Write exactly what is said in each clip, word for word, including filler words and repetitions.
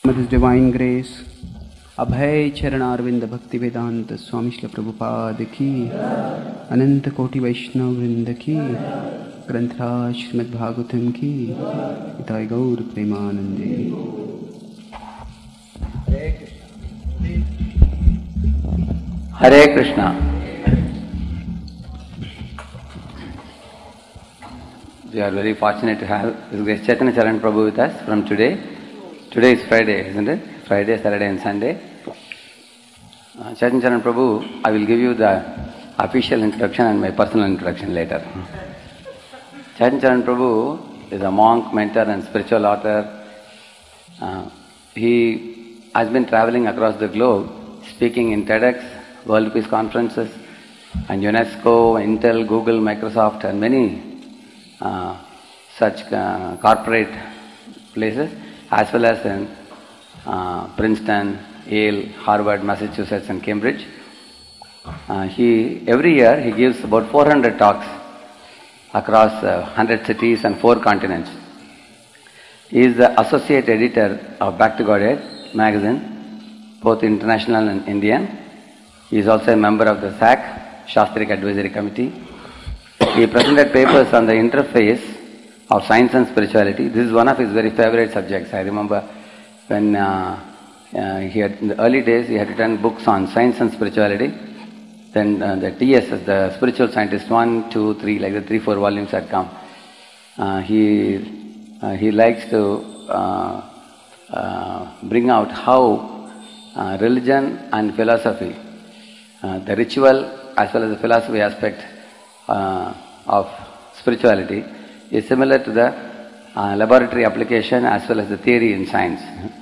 With His divine grace, Abhay Charanarvind Bhakti Vedanta Swami Srila Prabhupada ki, Ananta Koti Vaishnava Vrinda ki, Granthra Srimad Bhagavatam ki, Itai Gaur Premanande. Hare Krishna. We are very fortunate to have His Grace Chaitanya Charan Prabhu with us from today. Today is Friday, isn't it? Friday, Saturday and Sunday. Uh, Chaitanya Charan Prabhu, I will give you the official introduction and my personal introduction later. Chaitanya Charan Prabhu is a monk, mentor and spiritual author. Uh, he has been traveling across the globe, speaking in TEDx, World Peace Conferences, and UNESCO, Intel, Google, Microsoft, and many uh, such uh, corporate places, as well as in uh, Princeton, Yale, Harvard, Massachusetts, and Cambridge. Uh, he every year he gives about four hundred talks across uh, one hundred cities and four continents. He is the associate editor of Back to Godhead magazine, both international and Indian. He is also a member of the S A C, Shastric Advisory Committee. He presented papers on the interface of science and spirituality. This is one of his very favorite subjects. I remember when uh, uh, he had, in the early days, he had written books on science and spirituality. Then uh, the T S S, the Spiritual Scientist, one, two, three, like the three, four volumes had come. Uh, he uh, he likes to uh, uh, bring out how uh, religion and philosophy, uh, the ritual as well as the philosophy aspect uh, of spirituality is similar to the uh, laboratory application as well as the theory in science.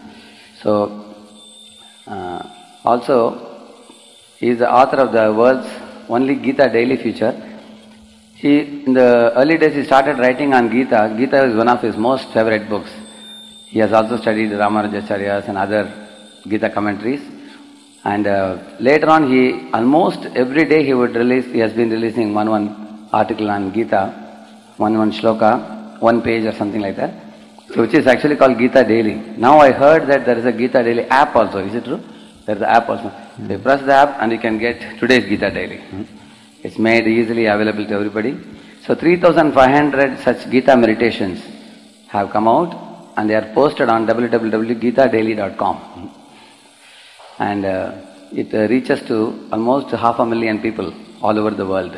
So, uh, also, he is the author of the world's only Gita daily feature. He, in the early days, he started writing on Gita. Gita is one of his most favorite books. He has also studied Ramanujacharya's and other Gita commentaries. And uh, later on, he almost every day he would release, he has been releasing one one article on Gita, one one shloka, one page or something like that, so which is actually called Gita Daily. Now I heard that there is a Gita Daily app also. Is it true? There is an app also. Mm-hmm. You press the app and you can get today's Gita Daily. Mm-hmm. It's made easily available to everybody. So three thousand five hundred such Gita meditations have come out and they are posted on w w w dot gita daily dot com. Mm-hmm. And uh, it uh, reaches to almost half a million people all over the world.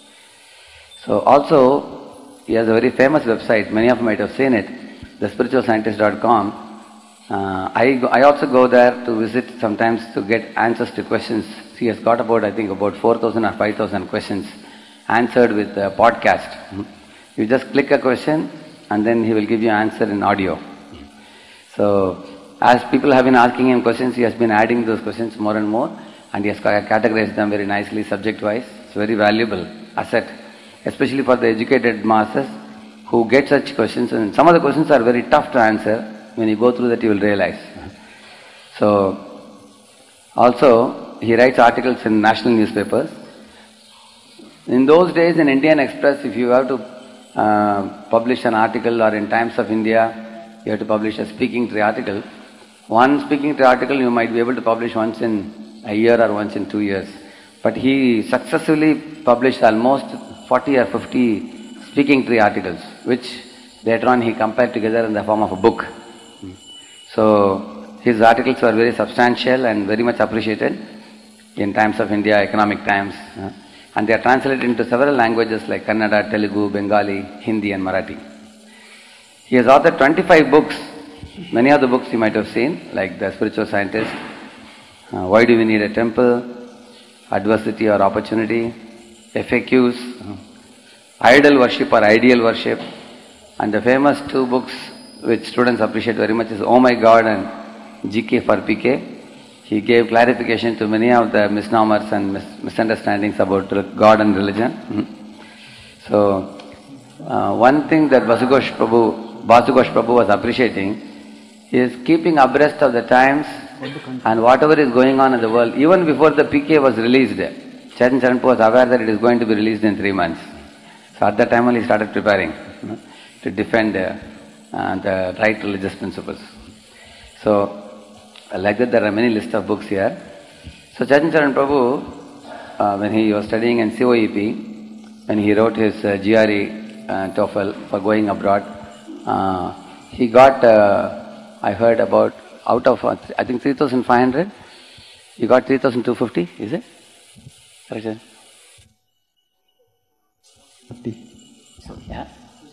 So also, he has a very famous website, many of you might have seen it, the spiritual scientist dot com. Uh, I, go, I also go there to visit sometimes to get answers to questions. He has got about, I think, about four thousand or five thousand questions answered with a podcast. You just click a question and then he will give you an answer in audio. So, as people have been asking him questions, he has been adding those questions more and more, and he has categorized them very nicely, subject-wise. It's a very valuable asset, especially for the educated masses who get such questions. And some of the questions are very tough to answer. When you go through that, you will realize. So, also, he writes articles in national newspapers. In those days, in Indian Express, if you have to uh, publish an article, or in Times of India, you have to publish a speaking tree article. One speaking tree article you might be able to publish once in a year or once in two years. But he successfully published almost forty or fifty speaking tree articles, which later on he compiled together in the form of a book. So his articles were very substantial and very much appreciated in Times of India, Economic Times, uh, and they are translated into several languages like Kannada, Telugu, Bengali, Hindi and Marathi. He has authored twenty-five books. Many of the books you might have seen, like The Spiritual Scientist, uh, Why Do We Need a Temple, Adversity or Opportunity, F A Qs, uh, Idol Worship or Ideal Worship, and the famous two books which students appreciate very much is Oh My God and G K for P K. He gave clarification to many of the misnomers and mis- misunderstandings about God and religion. Mm-hmm. So, uh, one thing that Vasugosh Prabhu, Vasugosh Prabhu was appreciating is keeping abreast of the times and whatever is going on in the world. Even before the P K was released, Chaitanya Charan was aware that it is going to be released in three months. So at that time only he started preparing you know, to defend uh, uh, the right religious principles. So Like that, there are many lists of books here. So Chaitanya Charan Prabhu, uh, when he was studying in C O E P, when he wrote his uh, G R E uh, TOEFL for going abroad, uh, he got, uh, I heard about, out of, uh, I think three thousand five hundred, he got three thousand two hundred fifty, is it? Correct, sir? fifty. Yeah?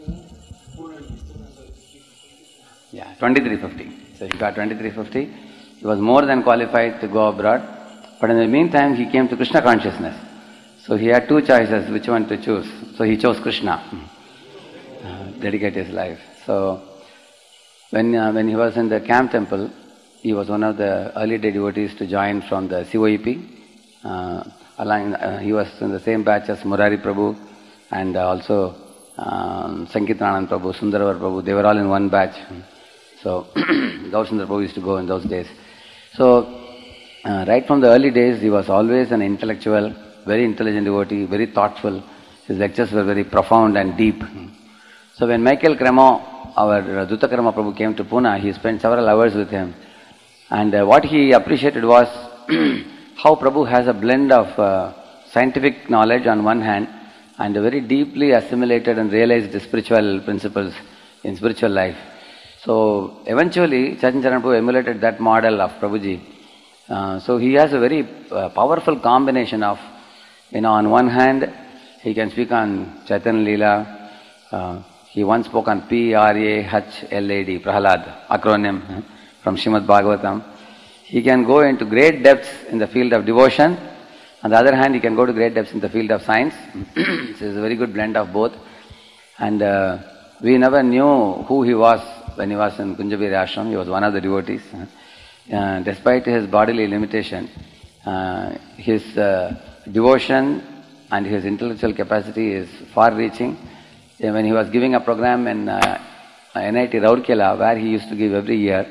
Yeah, twenty-three fifty. So he got twenty-three fifty. He was more than qualified to go abroad. But in the meantime, he came to Krishna consciousness. So he had two choices, which one to choose. So he chose Krishna. Uh, dedicate his life. So when uh, when he was in the Camp Temple, he was one of the early devotees to join from the C O E P. Uh, along, uh, he was in the same batch as Murari Prabhu and uh, also um, Sankirtananand Prabhu, Sundaravar Prabhu. They were all in one batch. So Gaurasundar Prabhu used to go in those days. So uh, right from the early days, he was always an intellectual, very intelligent devotee, very thoughtful. His lectures were very profound and deep. So when Michael Cremo, our uh, Dutakarma Prabhu, came to Pune, he spent several hours with him. And uh, what he appreciated was how Prabhu has a blend of uh, scientific knowledge on one hand and a very deeply assimilated and realized spiritual principles in spiritual life. So eventually, Chaitanya Charan Prabhu emulated that model of Prabhuji. Uh, so he has a very uh, powerful combination of, you know, on one hand, he can speak on Chaitanya Leela. Uh, he once spoke on P R A H L A D, Prahalad, acronym from Srimad Bhagavatam. He can go into great depths in the field of devotion. On the other hand, he can go to great depths in the field of science. So it's a very good blend of both. And uh, we never knew who he was when he was in Kunjabiri Ashram. He was one of the devotees. Uh, despite his bodily limitation, uh, his uh, devotion and his intellectual capacity is far-reaching. Uh, when he was giving a program in uh, N I T Rourkela, where he used to give every year,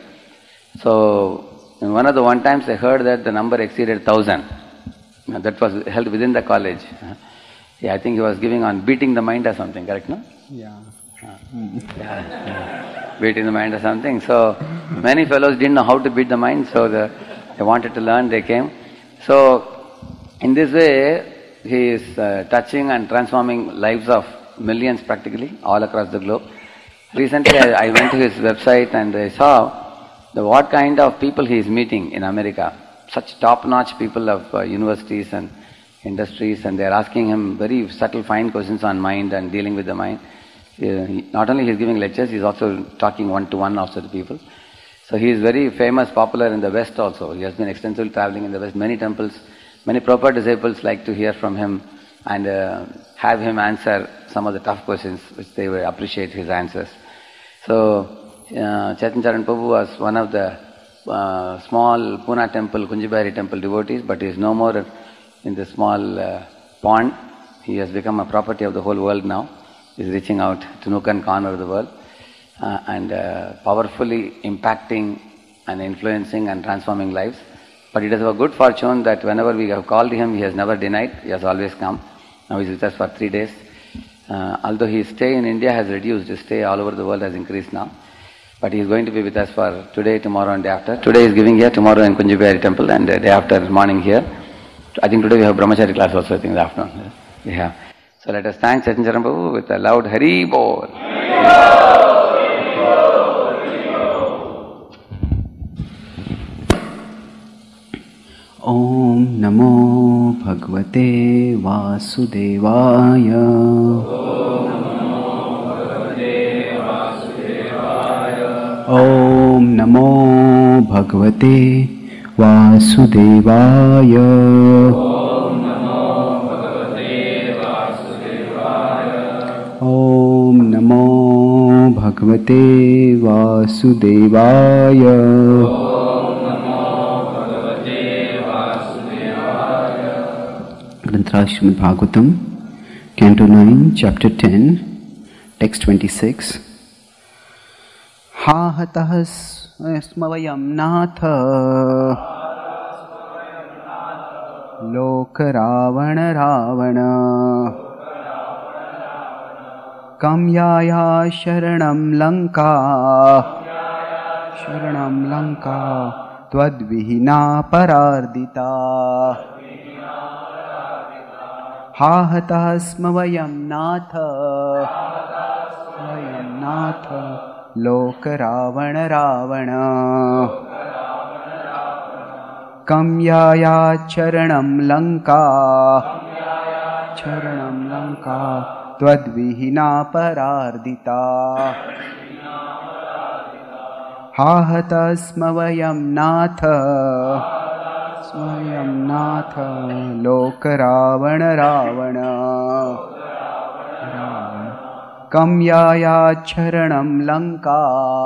so in one of the one times I heard that the number exceeded thousand. Uh, that was held within the college. Uh, yeah, I think he was giving on beating the mind or something, correct, no? Yeah. Yeah, yeah. Beating the mind or something. So many fellows didn't know how to beat the mind, so the, they wanted to learn, they came. So in this way, he is uh, touching and transforming lives of millions practically all across the globe. Recently I, I went to his website and I saw the, what kind of people he is meeting in America. Such top-notch people of uh, universities and industries, and they are asking him very subtle, fine questions on mind and dealing with the mind. Uh, he, not only he is giving lectures, he is also talking one-to-one also to people. So he is very famous, popular in the West also. He has been extensively traveling in the West. Many temples, many proper disciples like to hear from him and uh, have him answer some of the tough questions, which they will appreciate his answers. So uh, Chaitanya Charan Prabhu was one of the uh, small Pune temple, Kunjabari temple devotees, but he is no more in the small uh, pond. He has become a property of the whole world now. He is reaching out to nook and corner of the world uh, and uh, powerfully impacting and influencing and transforming lives. But it is a good fortune that whenever we have called him, he has never denied. He has always come. Now he is with us for three days. Uh, although his stay in India has reduced, his stay all over the world has increased now. But he is going to be with us for today, tomorrow and day after. Today he is giving here, tomorrow in Kunjabari temple, and uh, day after morning here. I think today we have Brahmachari class also, I think in the afternoon. Yeah. So let us thank Chaitanya Charan Prabhu with a loud Hari Bol. Om Namo Bhagavate Vasudevaya. Om Namo Bhagavate Vasudevaya. Om Namo Bhagavate Vasudevaya. Granth Srimad Bhagavatam, Canto nine, Chapter ten, Text twenty-six. Ha hatah smavayam natha loka ravana ravana kamyaya sharanam lanka sharanam lanka त्वद्विहीना परार्दिता हा हताः स्म वयं नाथ वयं नाथ लोक रावण रावण कं यायाच्चरणं लङ्का चरणं लङ्का त्वद्विहीना परार्दिता हा हताः स्म वयं नाथ स्वयं नाथ लोक रावण रावण कं यायाच्चरणं लङ्का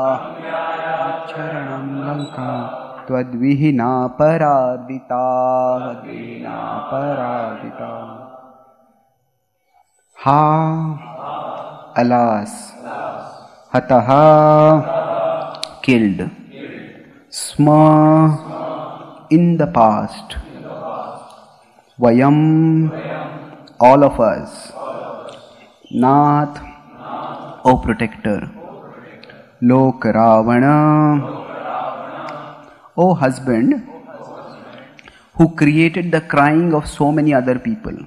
चरणं लङ्का त्वद्विहीना परार्दिता त्वद्विहीना परार्दिता हा alas hataha killed sma in the past vayam all of us nath o protector lok ravana o husband who created the crying of so many other people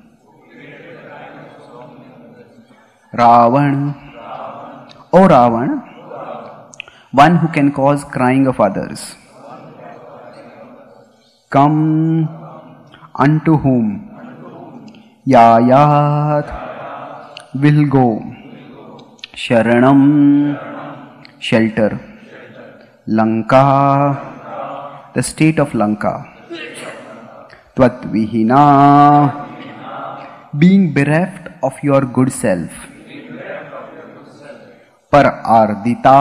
Ravan, O Ravan, one who can cause crying of others. Come unto whom Yayat will go. Sharanam, shelter. Lanka, the state of Lanka. Tvatvihina, being bereft of your good self. Par ardita,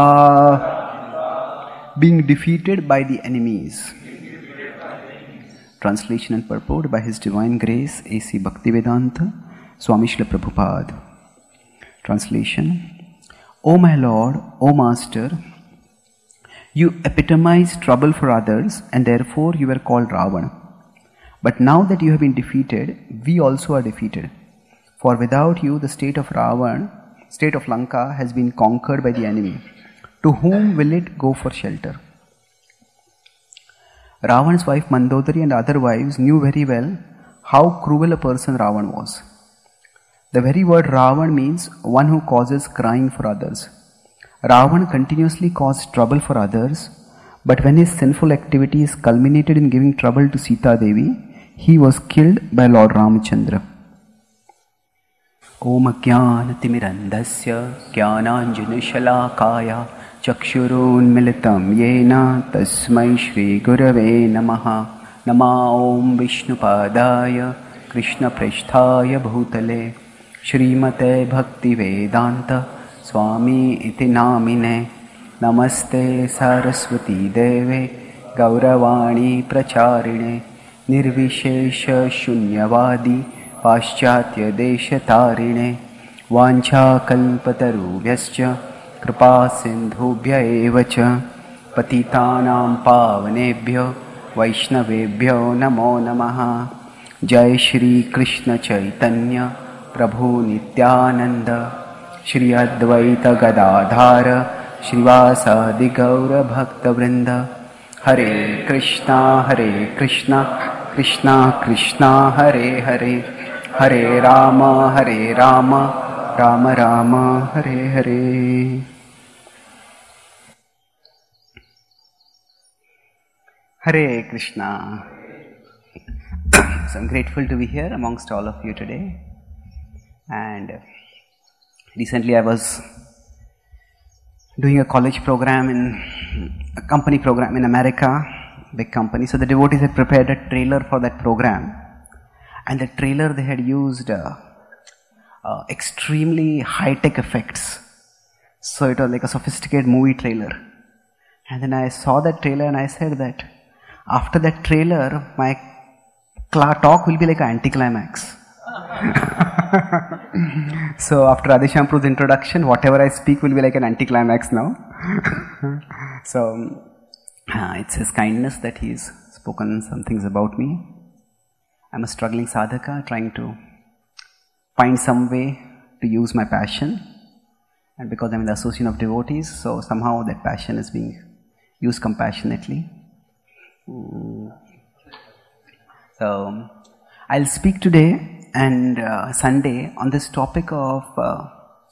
being defeated by the enemies. Translation and purport by His Divine Grace A C Bhaktivedanta Swami Srila Prabhupada. Translation: O my Lord, O Master, you epitomize trouble for others and therefore you were called Ravana. But now that you have been defeated, we also are defeated. For without you, the state of Ravan, state of Lanka, has been conquered by the enemy. To whom will it go for shelter? Ravan's wife Mandodari and other wives knew very well how cruel a person Ravan was. The very word Ravan means one who causes crying for others. Ravan continuously caused trouble for others, but when his sinful activities culminated in giving trouble to Sita Devi, he was killed by Lord Ramachandra. Om Jnanatimirandasya Jnananjanashalakaya Chakshurunmilitam Yena Tasmai Shri Gurave Namaha Nama Om Vishnupadaya Krishna Prishthaya Bhutale Shrimate Bhakti Vedanta Swami Iti Namine Namaste Saraswati Deve Gauravani Pracharine Nirvishesha Shunyavadi पाश्चात्य देश तारिणे वांछा कल्पतरुभ्यश्च कृपा सिंधुभ्य एव च पतितानां पावनेभ्यो वैष्णवेभ्यो नमो नमः। जय श्री कृष्ण चैतन्य प्रभु नित्यानंद श्री अद्वैत गदाधार श्रीवासादि गौर भक्तवृंद। हरे कृष्णा हरे कृष्णा कृष्णा कृष्णा हरे हरे हरे राम हरे Ram Ram Ram Hare Hare. Hare Krishna. So I'm grateful to be here amongst all of you today. And recently I was doing a college program in a company program in America, big company. So the devotees had prepared a trailer for that program. And the trailer they had used uh, uh, extremely high-tech effects. So it was like a sophisticated movie trailer. And then I saw that trailer and I said that after that trailer, my talk will be like an anticlimax. So after Adhishampu's introduction, whatever I speak will be like an anticlimax now. So uh, it's His kindness that He's spoken some things about me. I'm a struggling sadhaka trying to find some way to use my passion. And because I'm in the association of devotees, so somehow that passion is being used compassionately. So, I'll speak today and uh, Sunday on this topic of uh,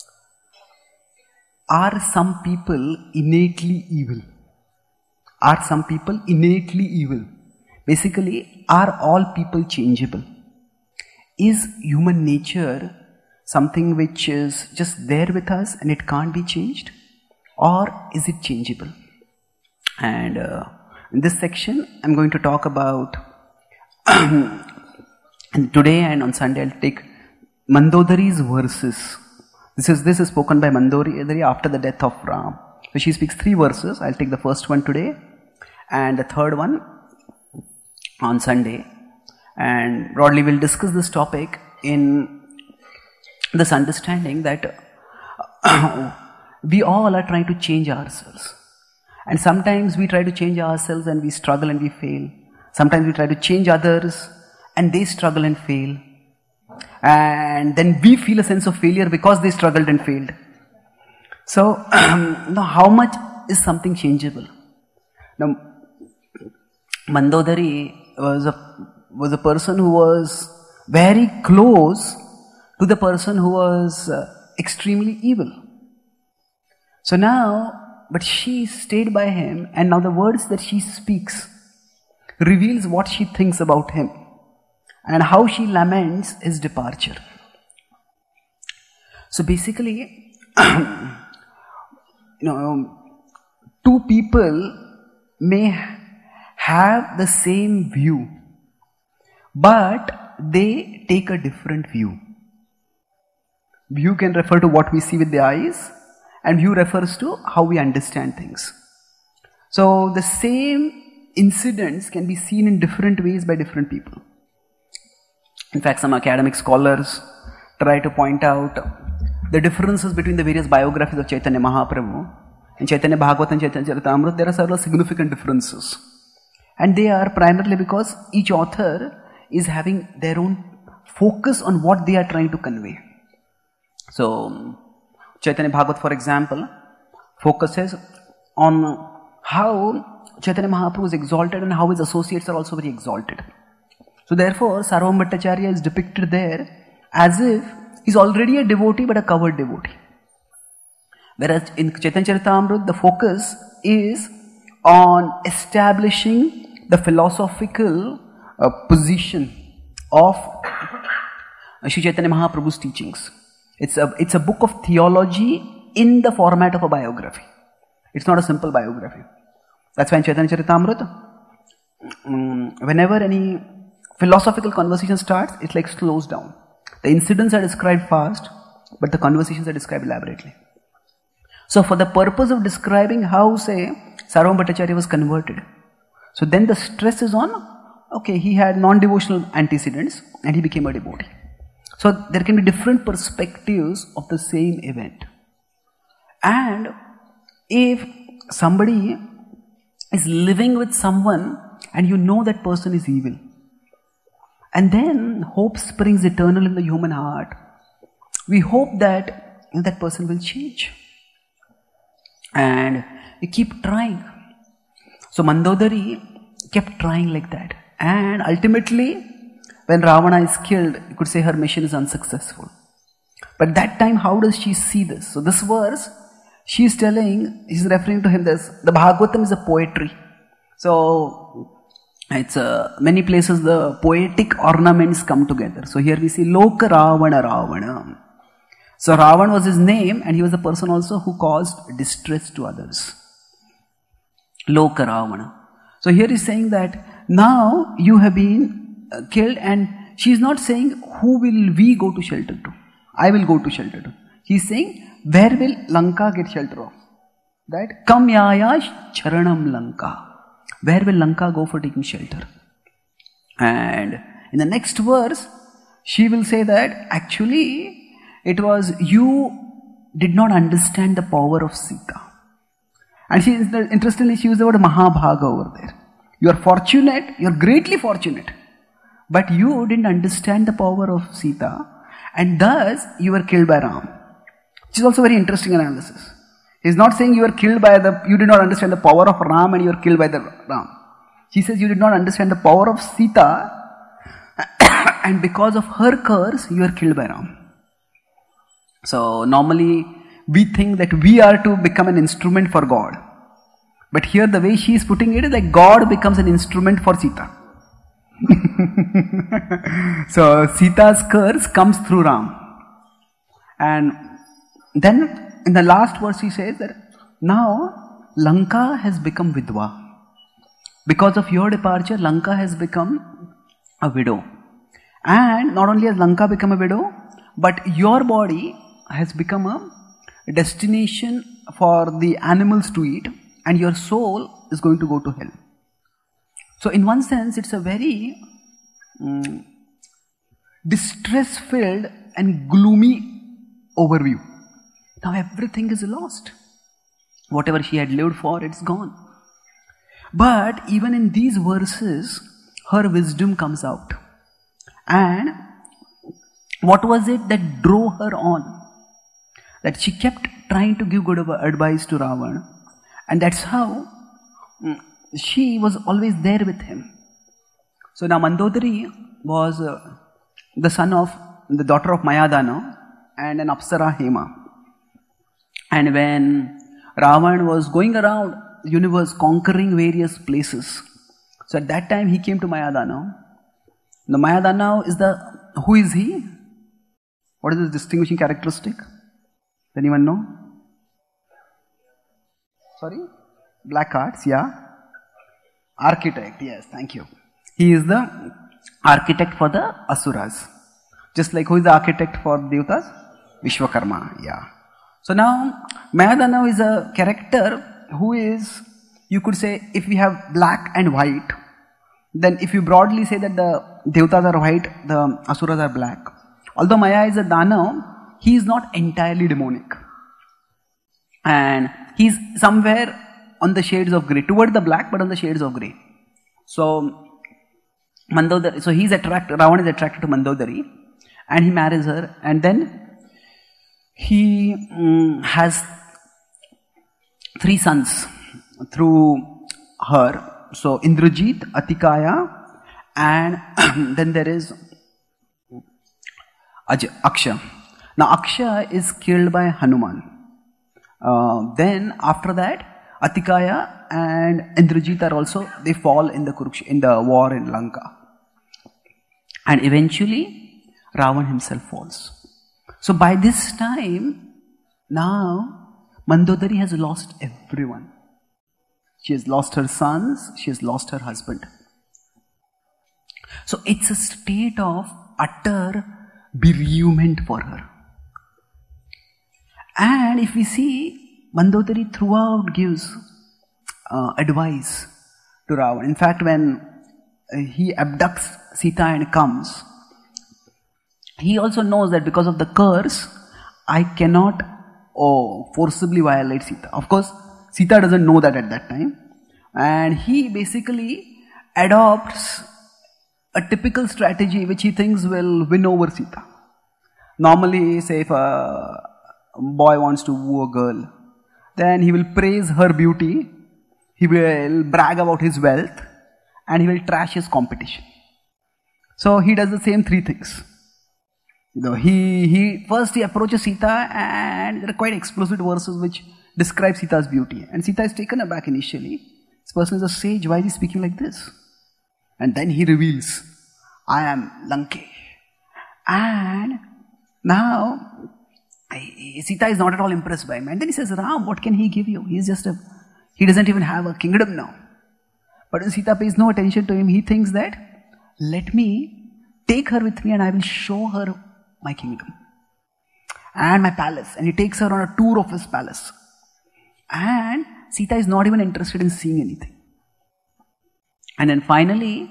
are some people innately evil? Are some people innately evil? Basically, are all people changeable? Is human nature something which is just there with us and it can't be changed? Or is it changeable? And uh, in this section, I'm going to talk about and today and on Sunday I'll take Mandodari's verses. This is this is spoken by Mandodari after the death of Ram. So she speaks three verses. I'll take the first one today and the third one on Sunday. And broadly we'll discuss this topic in this understanding that we all are trying to change ourselves. And sometimes we try to change ourselves and we struggle and we fail. Sometimes we try to change others and they struggle and fail. And then we feel a sense of failure because they struggled and failed. So, now how much is something changeable? Now, Mandodari was a, was a person who was very close to the person who was uh, extremely evil. So now, but she stayed by him, and now the words that she speaks reveals what she thinks about him and how she laments his departure. So basically, you know, two people may have the same view, but they take a different view. View can refer to what we see with the eyes, and view refers to how we understand things. So the same incidents can be seen in different ways by different people. In fact, some academic scholars try to point out the differences between the various biographies of Chaitanya Mahaprabhu. In Chaitanya Bhagavatam and Chaitanya Charitamrita, there are several significant differences. And they are primarily because each author is having their own focus on what they are trying to convey. So, Chaitanya Bhagavat, for example, focuses on how Chaitanya Mahaprabhu is exalted and how his associates are also very exalted. So therefore, Sarvabhauma Bhattacharya is depicted there as if he's already a devotee but a covered devotee. Whereas in Chaitanya Charitamrita, the focus is on establishing the philosophical uh, position of Sri Chaitanya Mahaprabhu's teachings. It's a, it's a book of theology in the format of a biography. It's not a simple biography. That's why in Chaitanya Charitamrita, um, whenever any philosophical conversation starts, it like slows down. The incidents are described fast, but the conversations are described elaborately. So for the purpose of describing how, say, Sarvabhauma Bhattacharya was converted, so then the stress is on, okay, he had non-devotional antecedents and he became a devotee. So there can be different perspectives of the same event. And if somebody is living with someone and you know that person is evil, and then hope springs eternal in the human heart, we hope that you know, that person will change. And we keep trying. So Mandodari kept trying like that. And ultimately, when Ravana is killed, you could say her mission is unsuccessful. But that time, how does she see this? So this verse, she is telling, she's referring to him this, the Bhagavatam is a poetry. So, it's uh, many places the poetic ornaments come together. So here we see Loka Ravana Ravana. So Ravan was his name and he was a person also who caused distress to others. Loka Ravana. So here he's saying that now you have been uh, killed, and she is not saying who will we go to shelter to. I will go to shelter to. He is saying where will Lanka get shelter of? Right? Kam yaya charanam Lanka. Where will Lanka go for taking shelter? And in the next verse, she will say that actually it was you did not understand the power of Sita. And she, interestingly, she used the word Mahabhaga over there. You are fortunate, you are greatly fortunate, but you didn't understand the power of Sita, and thus you were killed by Ram. Which is also very interesting analysis. He is not saying you were killed by the, you did not understand the power of Ram and you were killed by the Ram. She says, you did not understand the power of Sita, and because of her curse, you are killed by Ram. So normally we think that we are to become an instrument for God. But here the way she is putting it is like God becomes an instrument for Sita. So Sita's curse comes through Ram. And then in the last verse she says that now Lanka has become Vidwa. Because of your departure, Lanka has become a widow. And not only has Lanka become a widow, but your body has become a destination for the animals to eat, and your soul is going to go to hell. So in one sense, it's a very um, distress-filled and gloomy overview. Now everything is lost. Whatever she had lived for, it's gone. But even in these verses, her wisdom comes out. And what was it that drove her on? That she kept trying to give good advice to Ravana. And that's how she was always there with him. So now Mandodari was uh, the son of the daughter of Mayadana and an Apsara Hema. And when Ravana was going around the universe conquering various places, so at that time he came to Mayadana. The Mayadana is the, who is he? What is his distinguishing characteristic? Does anyone know? Sorry? Black arts, yeah. Architect, yes, thank you. He is the architect for the Asuras. Just like who is the architect for Devatas? Vishwakarma, yeah. So now, Mayadana is a character who is, you could say, if we have black and white, then if you broadly say that the Devatas are white, the Asuras are black. Although Maya is a Dana, he is not entirely demonic. And he is somewhere on the shades of grey, toward the black but on the shades of grey. So, Mandodari, so he is attracted, Ravana is attracted to Mandodari and he marries her, and then he um, has three sons through her. So Indrajit, Atikaya, and then there is Aj- Aksha. Now Aksha is killed by Hanuman. Uh, then after that, Atikaya and Indrajit are also, they fall in the Kuruksh, in the war in Lanka. And eventually, Ravan himself falls. So by this time, now, Mandodari has lost everyone. She has lost her sons, she has lost her husband. So it's a state of utter bereavement for her. And if we see, Mandodari throughout gives uh, advice to Ravana. In fact, when uh, he abducts Sita and comes, he also knows that because of the curse, I cannot oh, forcibly violate Sita. Of course, Sita doesn't know that at that time. And he basically adopts a typical strategy which he thinks will win over Sita. Normally, say if a boy wants to woo a girl, then he will praise her beauty, he will brag about his wealth, and he will trash his competition. So he does the same three things. You know, he, he first he approaches Sita, and there are quite explicit verses which describe Sita's beauty. And Sita is taken aback initially. This person is a sage, why is he speaking like this? And then he reveals, I am Lanke. And now, Sita is not at all impressed by him. And then he says, Ram, what can he give you? He is just a, he doesn't even have a kingdom now. But when Sita pays no attention to him, he thinks that, let me take her with me and I will show her my kingdom and my palace. And he takes her on a tour of his palace. And Sita is not even interested in seeing anything. And then finally,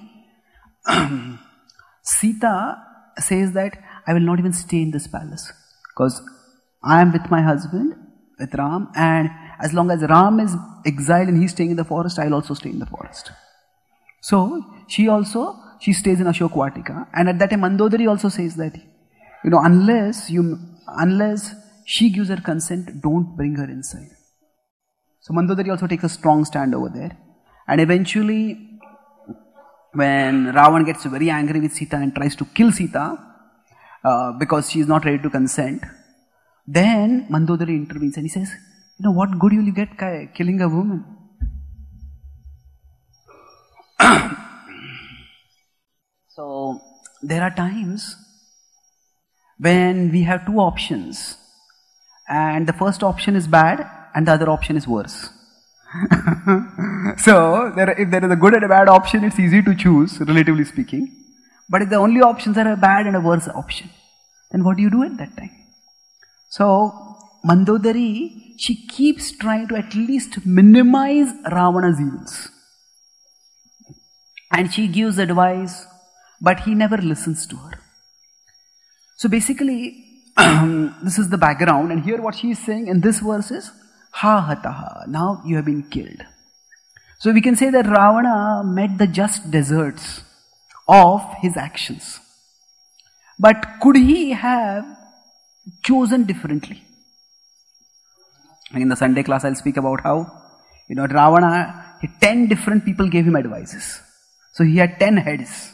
Sita says that I will not even stay in this palace because I am with my husband, with Ram, and as long as Ram is exiled and he's staying in the forest, I'll also stay in the forest. So she also, she stays in Ashok Vatika, and at that time Mandodari also says that, you know, unless you, unless she gives her consent, don't bring her inside. So Mandodari also takes a strong stand over there, and eventually when Ravan gets very angry with Sita and tries to kill Sita uh, because she is not ready to consent, then Mandodari intervenes and he says, you know, what good will you get killing a woman? So, there are times when we have two options and the first option is bad and the other option is worse. So, there, if there is a good and a bad option, it's easy to choose, relatively speaking. But if the only options are a bad and a worse option, then what do you do at that time? So, Mandodari, she keeps trying to at least minimize Ravana's evils. And she gives advice, but he never listens to her. So basically, this is the background, and here what she is saying in this verse is, Ha hataha, now you have been killed. So we can say that Ravana met the just deserts of his actions. But could he have chosen differently? In the Sunday class, I'll speak about how, you know, Ravana, ten different people gave him advices. So he had ten heads.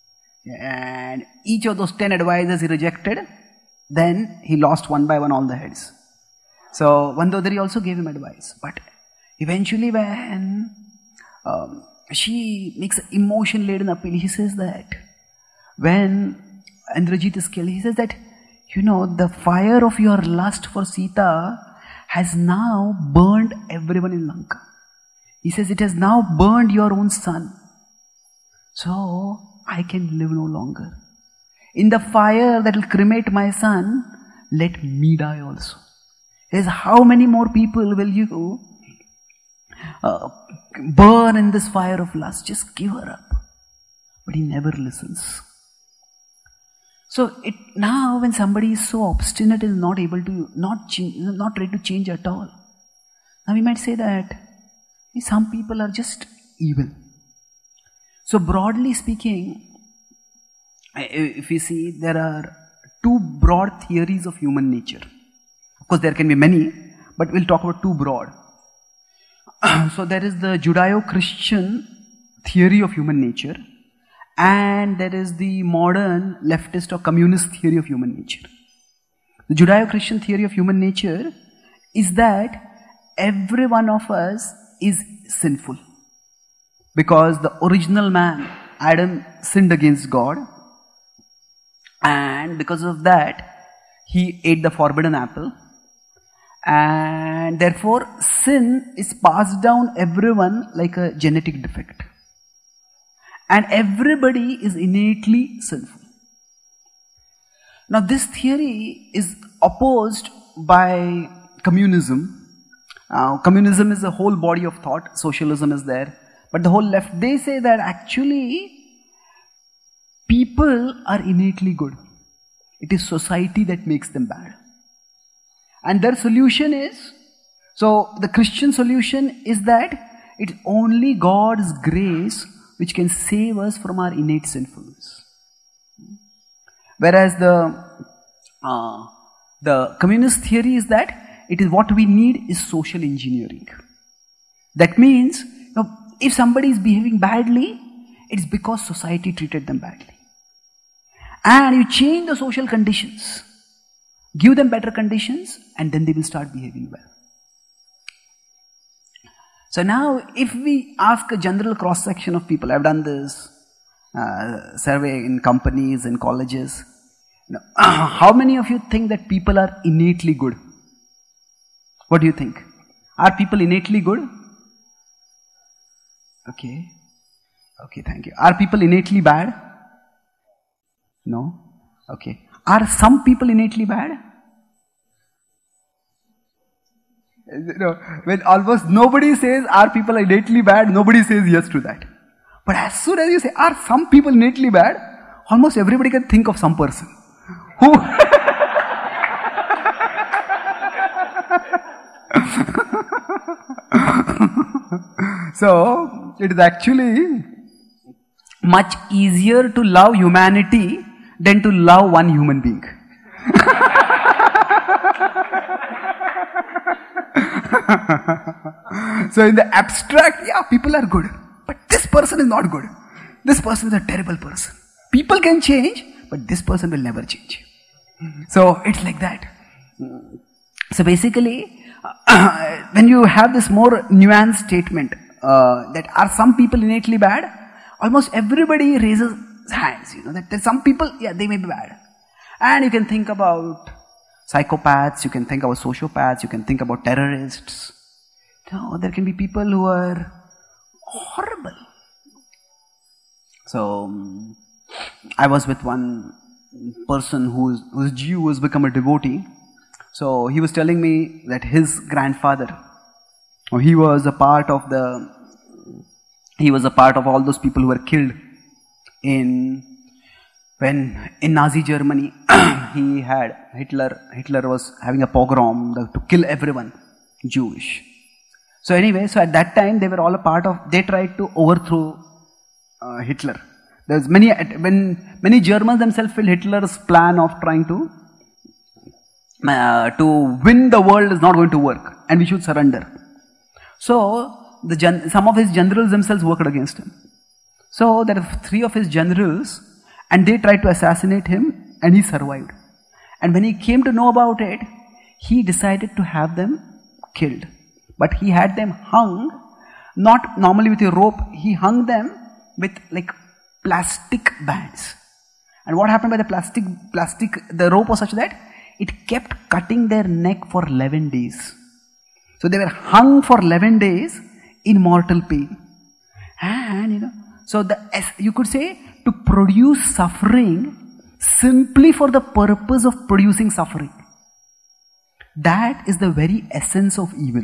And each of those ten advices he rejected. Then he lost one by one all the heads. So Mandodari also gave him advice. But eventually when um, she makes an emotion-laden appeal, he says that when Indrajit is killed, he says that, you know, the fire of your lust for Sita has now burned everyone in Lanka. He says it has now burned your own son. So I can live no longer. In the fire that will cremate my son, let me die also. He says, how many more people will you uh, burn in this fire of lust? Just give her up. But he never listens. So it now when somebody is so obstinate and not able to, not change, not ready to change at all, now we might say that some people are just evil. So broadly speaking, if we see, there are two broad theories of human nature. Of course there can be many, but we'll talk about two broad. So there is the Judeo-Christian theory of human nature, and there is the modern leftist or communist theory of human nature. The Judeo-Christian theory of human nature is that every one of us is sinful. Because the original man, Adam, sinned against God. And because of that, he ate the forbidden apple. And therefore, sin is passed down everyone like a genetic defect. And everybody is innately sinful. Now this theory is opposed by communism. Uh, communism is a whole body of thought. Socialism is there. But the whole left, they say that actually people are innately good. It is society that makes them bad. And their solution is, so the Christian solution is that it's only God's grace which can save us from our innate sinfulness. Whereas the uh, the communist theory is that it is what we need is social engineering. That means, you know, if somebody is behaving badly, it's because society treated them badly. And you change the social conditions, give them better conditions, and then they will start behaving well. So now, if we ask a general cross-section of people, I've done this uh, survey in companies and colleges. You know, how many of you think that people are innately good? What do you think? Are people innately good? Okay. Okay, thank you. Are people innately bad? No? Okay. Are some people innately bad? You know, when almost nobody says, are people innately bad, nobody says yes to that. But as soon as you say, are some people innately bad, almost everybody can think of some person who so it is actually much easier to love humanity than to love one human being. So in the abstract, yeah, people are good, but this person is not good. this person is a terrible person. People can change, but this person will never change. So it's like that. So basically, uh, when you have this more nuanced statement uh, that are some people innately bad, almost everybody raises hands. You know that there's some people, yeah, they may be bad, and you can think about psychopaths, you can think about sociopaths, you can think about terrorists. No, there can be people who are horrible. So um, I was with one person who's who's Jew, who's become a devotee. So he was telling me that his grandfather, or he was a part of the, he was a part of all those people who were killed in, when in Nazi Germany, he had, Hitler, Hitler was having a pogrom to kill everyone, Jewish. So anyway, so at that time they were all a part of, they tried to overthrow uh, Hitler. There's many, when many Germans themselves feel Hitler's plan of trying to Uh, to win the world is not going to work, and we should surrender. So the gen some of his generals themselves worked against him. So there are three of his generals, and they tried to assassinate him, and he survived. And when he came to know about it, he decided to have them killed. But he had them hung, not normally with a rope. He hung them with like plastic bands. And what happened by the plastic? Plastic. The rope was such that it kept cutting their neck for eleven days. So they were hung for eleven days in mortal pain. And you know, so the you could say to produce suffering simply for the purpose of producing suffering. That is the very essence of evil.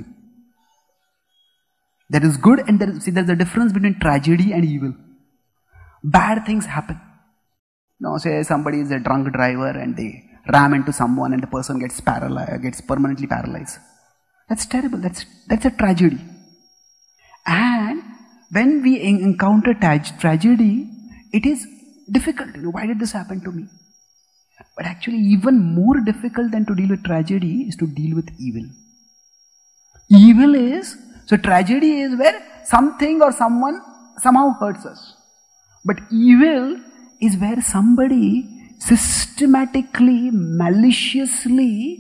There is good and there is, see, there's a difference between tragedy and evil. Bad things happen. No, say somebody is a drunk driver and they ram into someone and the person gets paralyzed, gets permanently paralyzed. That's terrible. That's that's a tragedy. And when we encounter tra- tragedy, it is difficult. You know, why did this happen to me? But actually, even more difficult than to deal with tragedy is to deal with evil. Evil is, so tragedy is where something or someone somehow hurts us. But evil is where somebody systematically, maliciously,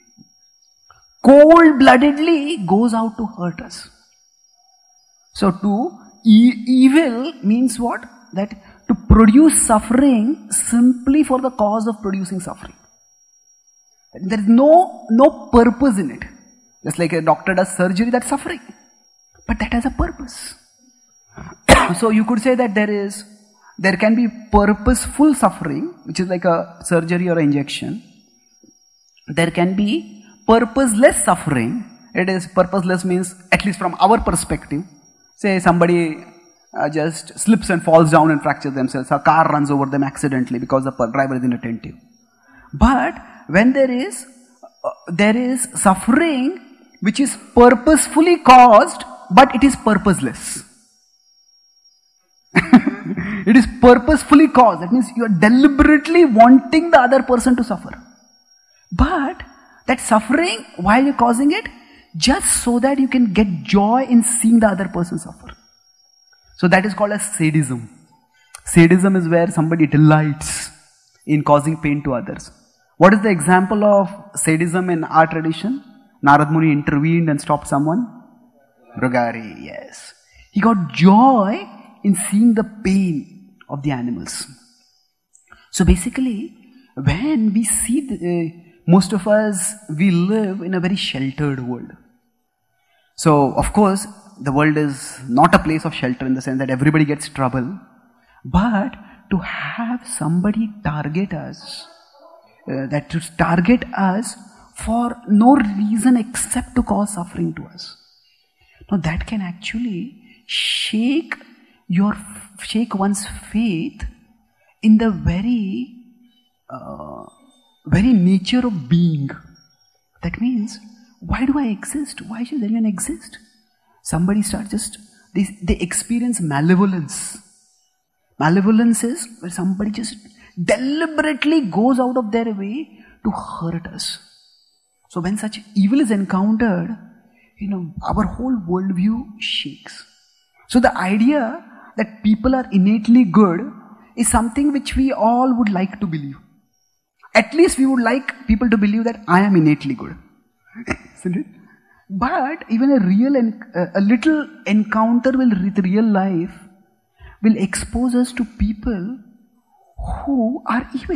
cold-bloodedly goes out to hurt us. So to e- evil means what? That to produce suffering simply for the cause of producing suffering. There is no, no purpose in it. Just like a doctor does surgery, that's suffering. But that has a purpose. So you could say that there is There can be purposeful suffering, which is like a surgery or an injection. There can be purposeless suffering. It is purposeless means, at least from our perspective, say somebody uh, just slips and falls down and fractures themselves. A car runs over them accidentally because the driver is inattentive. But when there is uh, there is suffering which is purposefully caused, but it is purposeless. It is purposefully caused. That means you are deliberately wanting the other person to suffer. But that suffering, why are you causing it? Just so that you can get joy in seeing the other person suffer. So that is called as sadism. Sadism is where somebody delights in causing pain to others. What is the example of sadism in our tradition? Narad Muni intervened and stopped someone. Brugari, yes. He got joy in seeing the pain of the animals. So basically, when we see, the, uh, most of us, we live in a very sheltered world. So of course, the world is not a place of shelter in the sense that everybody gets trouble. But to have somebody target us, uh, that to target us for no reason except to cause suffering to us. Now that can actually shake your shake one's faith in the very uh, very nature of being. That means, why do I exist? Why should anyone exist? Somebody starts just they, they experience malevolence. Malevolence is where somebody just deliberately goes out of their way to hurt us. So when such evil is encountered, you know, our whole worldview shakes. So the idea that people are innately good is something which we all would like to believe. At least we would like people to believe that I am innately good. Isn't it? But even a real, en- a little encounter with real life will expose us to people who are evil.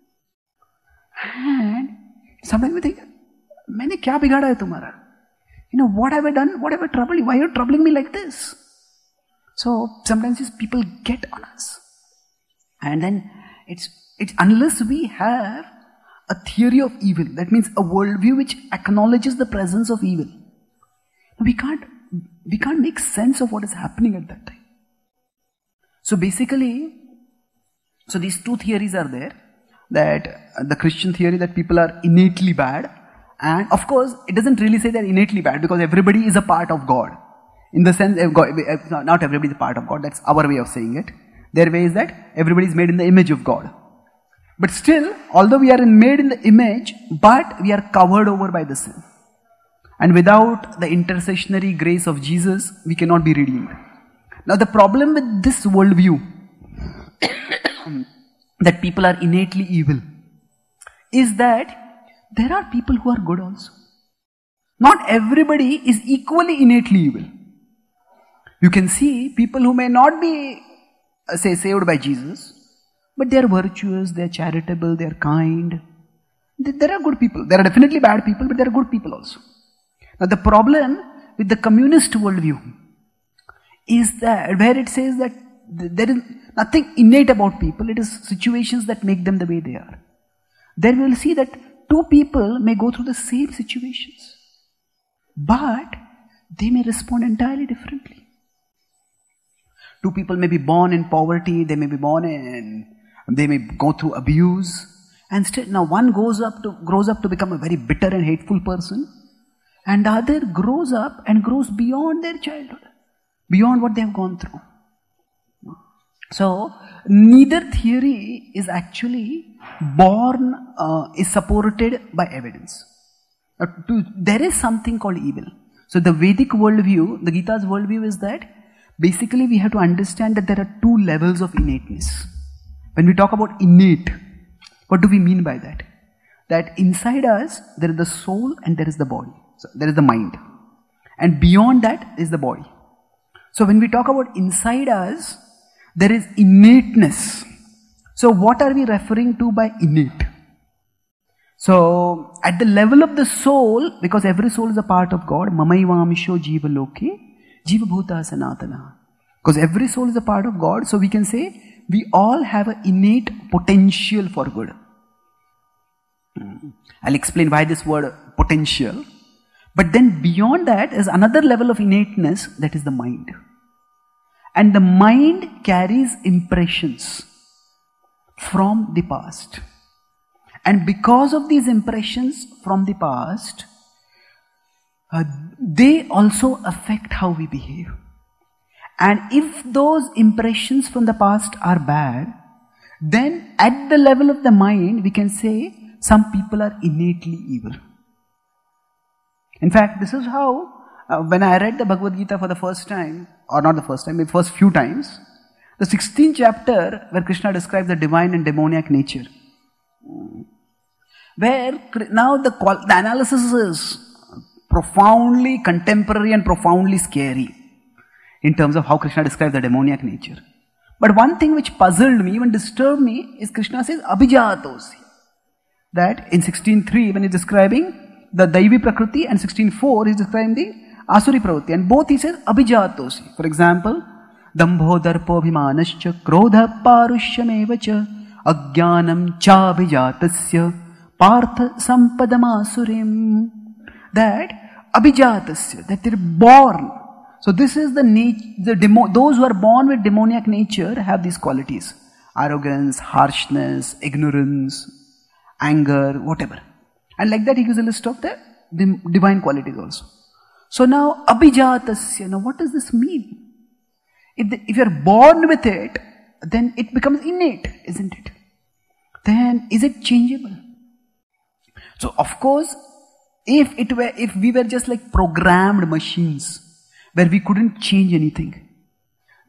And sometimes we think, मैंने क्या बिगाड़ा है तुम्हारा? You know, what have I done? What have I troubled you? Why are you troubling me like this? So sometimes these people get on us. And then it's, it's unless we have a theory of evil, that means a worldview which acknowledges the presence of evil, we can't, we can't make sense of what is happening at that time. So basically, so these two theories are there. That uh, the Christian theory that people are innately bad, and of course it doesn't really say they're innately bad because everybody is a part of God. In the sense, uh, God, uh, not everybody is a part of God, that's our way of saying it. Their way is that everybody is made in the image of God. But still, although we are made in the image, but we are covered over by the sin. And without the intercessionary grace of Jesus, we cannot be redeemed. Now the problem with this worldview, that people are innately evil, is that there are people who are good also. Not everybody is equally innately evil. You can see people who may not be, uh, say, saved by Jesus, but they are virtuous, they are charitable, they are kind. There are good people. There are definitely bad people, but there are good people also. Now the problem with the communist worldview is that where it says that there is nothing innate about people, it is situations that make them the way they are. Then we will see that two people may go through the same situations, but they may respond entirely differently. Two people may be born in poverty, they may be born in, they may go through abuse, and still now one goes up to grows up to become a very bitter and hateful person, and the other grows up and grows beyond their childhood, beyond what they have gone through. So, neither theory is actually born, uh, is supported by evidence. Uh, to, there is something called evil. So, the Vedic worldview, the Gita's worldview is that basically we have to understand that there are two levels of innateness. When we talk about innate, what do we mean by that? That inside us, there is the soul and there is the body. So, there is the mind. And beyond that is the body. So, when we talk about inside us, there is innateness. So what are we referring to by innate? So at the level of the soul, because every soul is a part of God, Mamaivamsho Jiva Loke, Jiva Bhuta Sanatana. Because every soul is a part of God, so we can say we all have an innate potential for good. I'll explain why this word potential. But then beyond that is another level of innateness, that is the mind. And the mind carries impressions from the past. And because of these impressions from the past, uh, they also affect how we behave. And if those impressions from the past are bad, then at the level of the mind, we can say some people are innately evil. In fact, this is how, uh, when I read the Bhagavad Gita for the first time, or not the first time, the first few times, the sixteenth chapter where Krishna describes the divine and demoniac nature, where now the, the analysis is profoundly contemporary and profoundly scary in terms of how Krishna describes the demoniac nature. But one thing which puzzled me, even disturbed me, is Krishna says Abhijatosi. That in sixteen three, when he's describing the Daivi Prakriti, and sixteen four, he's describing the Asuri Pravritti, and both he says Abhijatosi. For example, Dambho Darpo Bhimanascha Krodha Parushyameva Ajnanam Cha Abhijatasya Partha Sampadamasurim. That Abhijatasya, that they're born. So this is the nature, the demo, those who are born with demoniac nature have these qualities. Arrogance, harshness, ignorance, anger, whatever. And like that he gives a list of the divine qualities also. So now, Abhijatasya, now what does this mean? If, the, if you're born with it, then it becomes innate, isn't it? Then is it changeable? So of course, if it were, if we were just like programmed machines, where we couldn't change anything,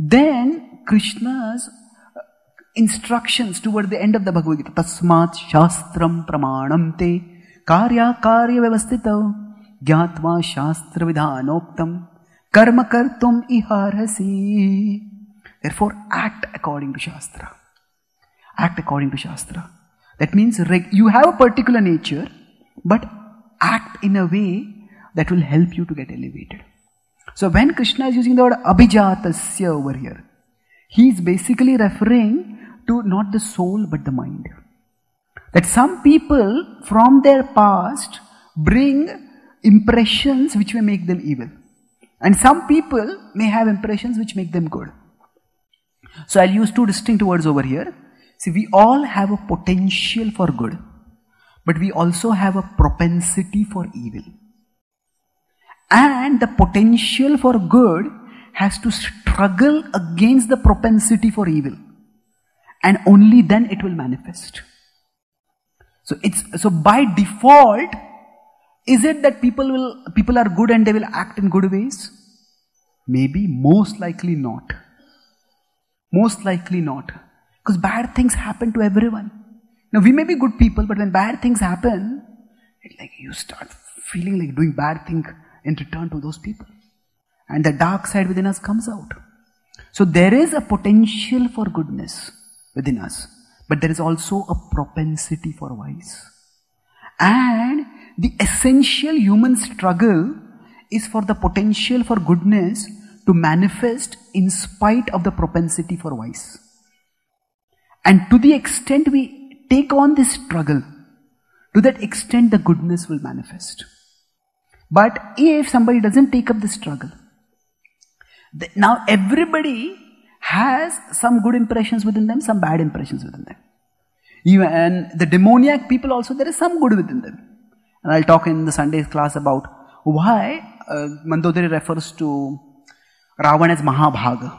Then Krishna's instructions toward the end of the Bhagavad Gita, Tasmat Shastram Pramanam Te Karya Karya Vyavastita Gyatva Shastra Vidhanoktam Karma Kartum Iharasi. Therefore, act according to Shastra. Act according to Shastra. That means you have a particular nature, but act in a way that will help you to get elevated. So when Krishna is using the word Abhijatasya over here, he is basically referring to not the soul but the mind. That some people from their past bring impressions which may make them evil. And some people may have impressions which make them good. So I'll use two distinct words over here. See, we all have a potential for good, but we also have a propensity for evil. And the potential for good has to struggle against the propensity for evil. And only then it will manifest. So it's so by default, is it that people will people are good and they will act in good ways? Maybe, most likely not. Most likely not. Because bad things happen to everyone. Now we may be good people, but when bad things happen, it's like you start feeling like doing bad things in return to those people. And the dark side within us comes out. So there is a potential for goodness within us, but there is also a propensity for vice. And the essential human struggle is for the potential for goodness to manifest in spite of the propensity for vice. And to the extent we take on this struggle, to that extent the goodness will manifest. But if somebody doesn't take up this struggle, now everybody has some good impressions within them, some bad impressions within them. Even the demoniac people also, there is some good within them. And I'll talk in the Sunday's class about why uh, Mandodari refers to Ravan as Mahabhaga.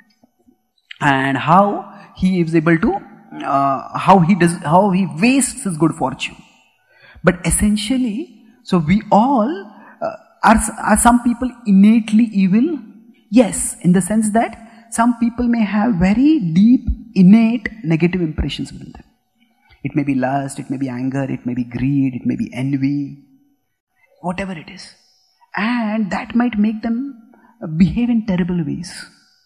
And how he is able to, uh, how he does, how he wastes his good fortune. But essentially, so we all, uh, are, are some people innately evil? Yes, in the sense that some people may have very deep, innate negative impressions within them. It may be lust, it may be anger, it may be greed, it may be envy, whatever it is. And that might make them behave in terrible ways.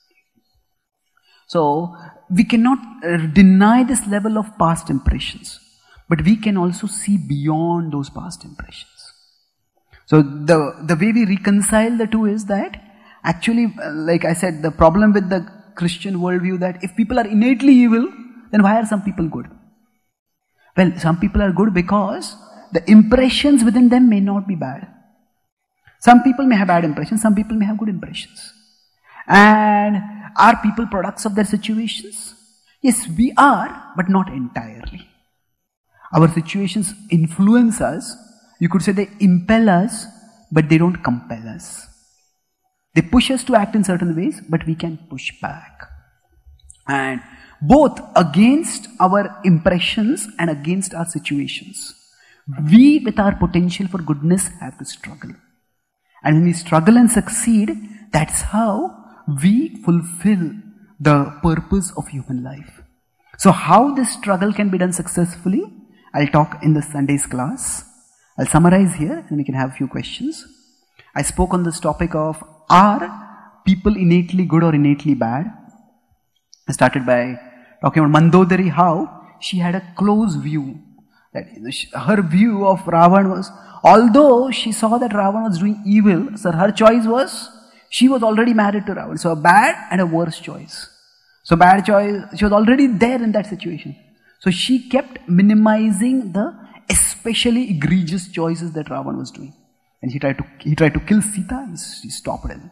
So, we cannot uh, deny this level of past impressions, but we can also see beyond those past impressions. So, the, the way we reconcile the two is that actually, uh, like I said, the problem with the Christian worldview that if people are innately evil, then why are some people good? Well, some people are good because the impressions within them may not be bad. Some people may have bad impressions, some people may have good impressions. And are people products of their situations? Yes, we are, but not entirely. Our situations influence us. You could say they impel us, but they don't compel us. They push us to act in certain ways, but we can push back. And both against our impressions and against our situations, we with our potential for goodness have to struggle. And when we struggle and succeed, that's how we fulfill the purpose of human life. So how this struggle can be done successfully, I'll talk in the Sunday's class. I'll summarize here and we can have a few questions. I spoke on this topic of, are people innately good or innately bad? I started by talking about Mandodari, how she had a close view. That her view of Ravan was, although she saw that Ravan was doing evil, so her choice was, she was already married to Ravan. So a bad and a worse choice. So bad choice, she was already there in that situation. So she kept minimizing the especially egregious choices that Ravan was doing. And he tried to, he tried to kill Sita, he stopped him.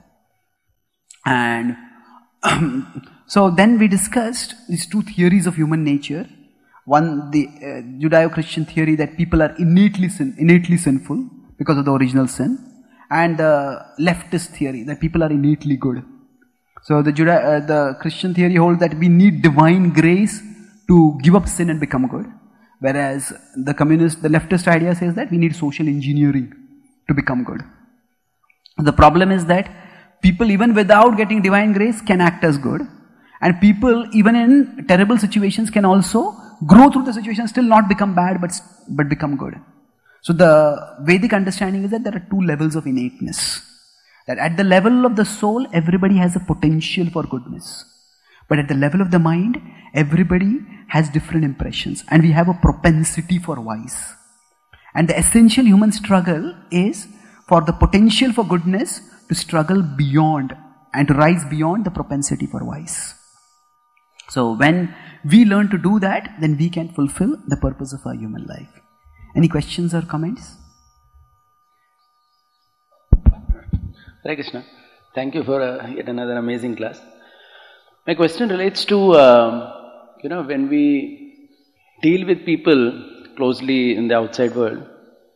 And um, so then we discussed these two theories of human nature. One, the uh, Judeo-Christian theory that people are innately sin, innately sinful because of the original sin, and the leftist theory that people are innately good. So the Juda, uh, the Christian theory holds that we need divine grace to give up sin and become good, whereas the communist, the leftist idea says that we need social engineering to become good. The problem is that People even without getting divine grace can act as good. And people even in terrible situations can also grow through the situation, still not become bad but, but become good. So the Vedic understanding is that there are two levels of innateness. That at the level of the soul, everybody has a potential for goodness. But at the level of the mind, everybody has different impressions. And we have a propensity for vice. And the essential human struggle is for the potential for goodness to struggle beyond and to rise beyond the propensity for vice. So when we learn to do that, then we can fulfill the purpose of our human life. Any questions or comments? Hare Krishna. Thank you for uh, yet another amazing class. My question relates to, uh, you know, when we deal with people closely in the outside world,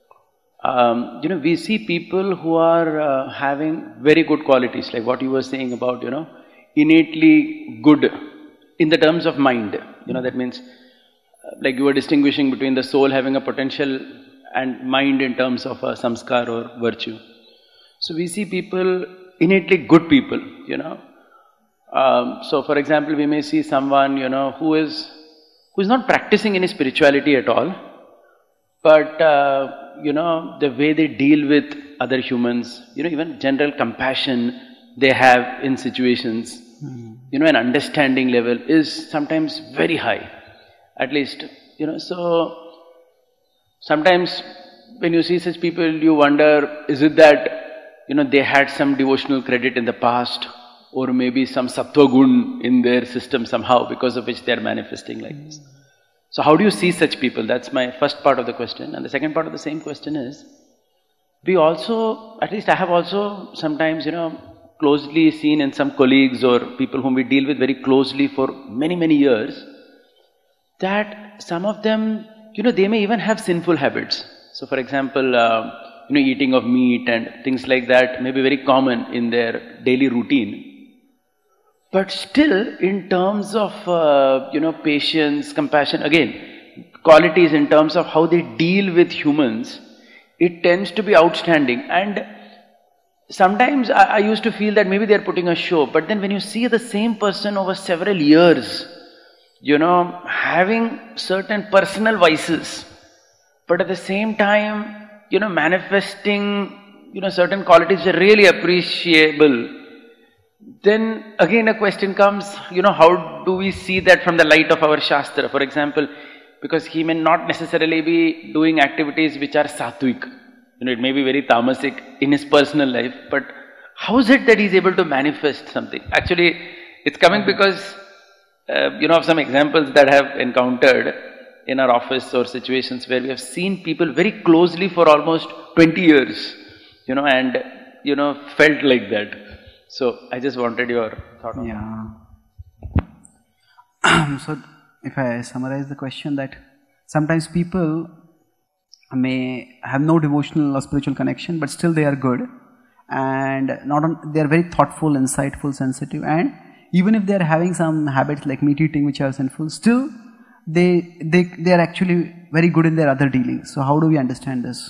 um, you know, we see people who are uh, having very good qualities, like what you were saying about, you know, innately good in the terms of mind. You know, that means, uh, like you were distinguishing between the soul having a potential and mind in terms of a samskar or virtue. So we see people, innately good people, you know. Um, so for example, we may see someone, you know, who is, who is not practicing any spirituality at all, but, uh, you know, the way they deal with other humans, you know, even general compassion they have in situations, mm. you know, an understanding level is sometimes very high, at least, you know. So sometimes when you see such people, you wonder, is it that, you know, they had some devotional credit in the past, or maybe some sattva gun in their system somehow, because of which they are manifesting like this. So how do you see such people? That's my first part of the question. And the second part of the same question is, we also, at least I have also sometimes, you know, closely seen in some colleagues or people whom we deal with very closely for many, many years, that some of them, you know, they may even have sinful habits. So for example, uh, you know, eating of meat and things like that may be very common in their daily routine. But still, in terms of, uh, you know, patience, compassion, again, qualities in terms of how they deal with humans, it tends to be outstanding. And sometimes I, I used to feel that maybe they're putting a show, but then when you see the same person over several years, you know, having certain personal vices, but at the same time, you know, manifesting, you know, certain qualities are really appreciable, then again a question comes, you know, how do we see that from the light of our Shastra? For example, because he may not necessarily be doing activities which are sattvic. You know, it may be very tamasic in his personal life, but how is it that he's able to manifest something? Actually, it's coming because, uh, you know, of some examples that I have encountered in our office or situations where we have seen people very closely for almost twenty years, you know, and, you know, felt like that. So, I just wanted your thought on that. Yeah. So, if I summarize the question, that sometimes people may have no devotional or spiritual connection, but still they are good, and not on, they are very thoughtful, insightful, sensitive, and even if they are having some habits like meat eating which are sinful, still they, they, they are actually very good in their other dealings. So how do we understand this?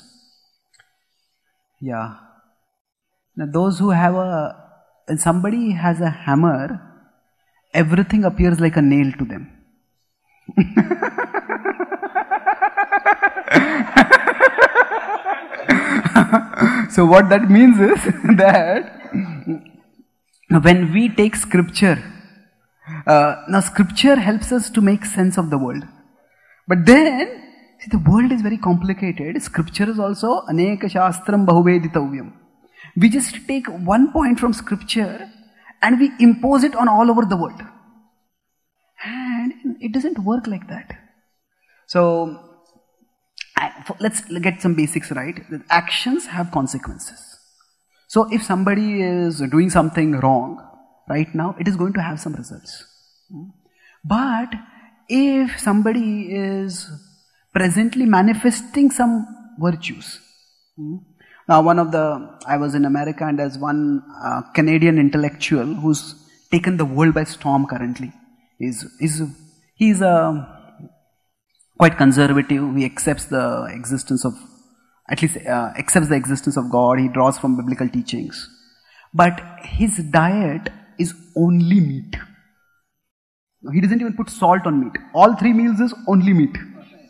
Yeah. Now those who have a, when somebody has a hammer, everything appears like a nail to them. So what that means is that when we take scripture, uh, now scripture helps us to make sense of the world. But then, see, the world is very complicated. Scripture is also aneka shastram bahuveditavyam. We just take one point from scripture and we impose it on all over the world. And it doesn't work like that. So, let's get some basics right. Actions have consequences. So if somebody is doing something wrong right now, it is going to have some results. But if somebody is presently manifesting some virtues. Now one of the, I was in America and there's one uh, Canadian intellectual who's taken the world by storm currently. He's, he's, he's a quite conservative. He accepts the existence of, at least uh, accepts the existence of God. He draws from biblical teachings. but his diet is only meat. He doesn't even put salt on meat. All three meals is only meat.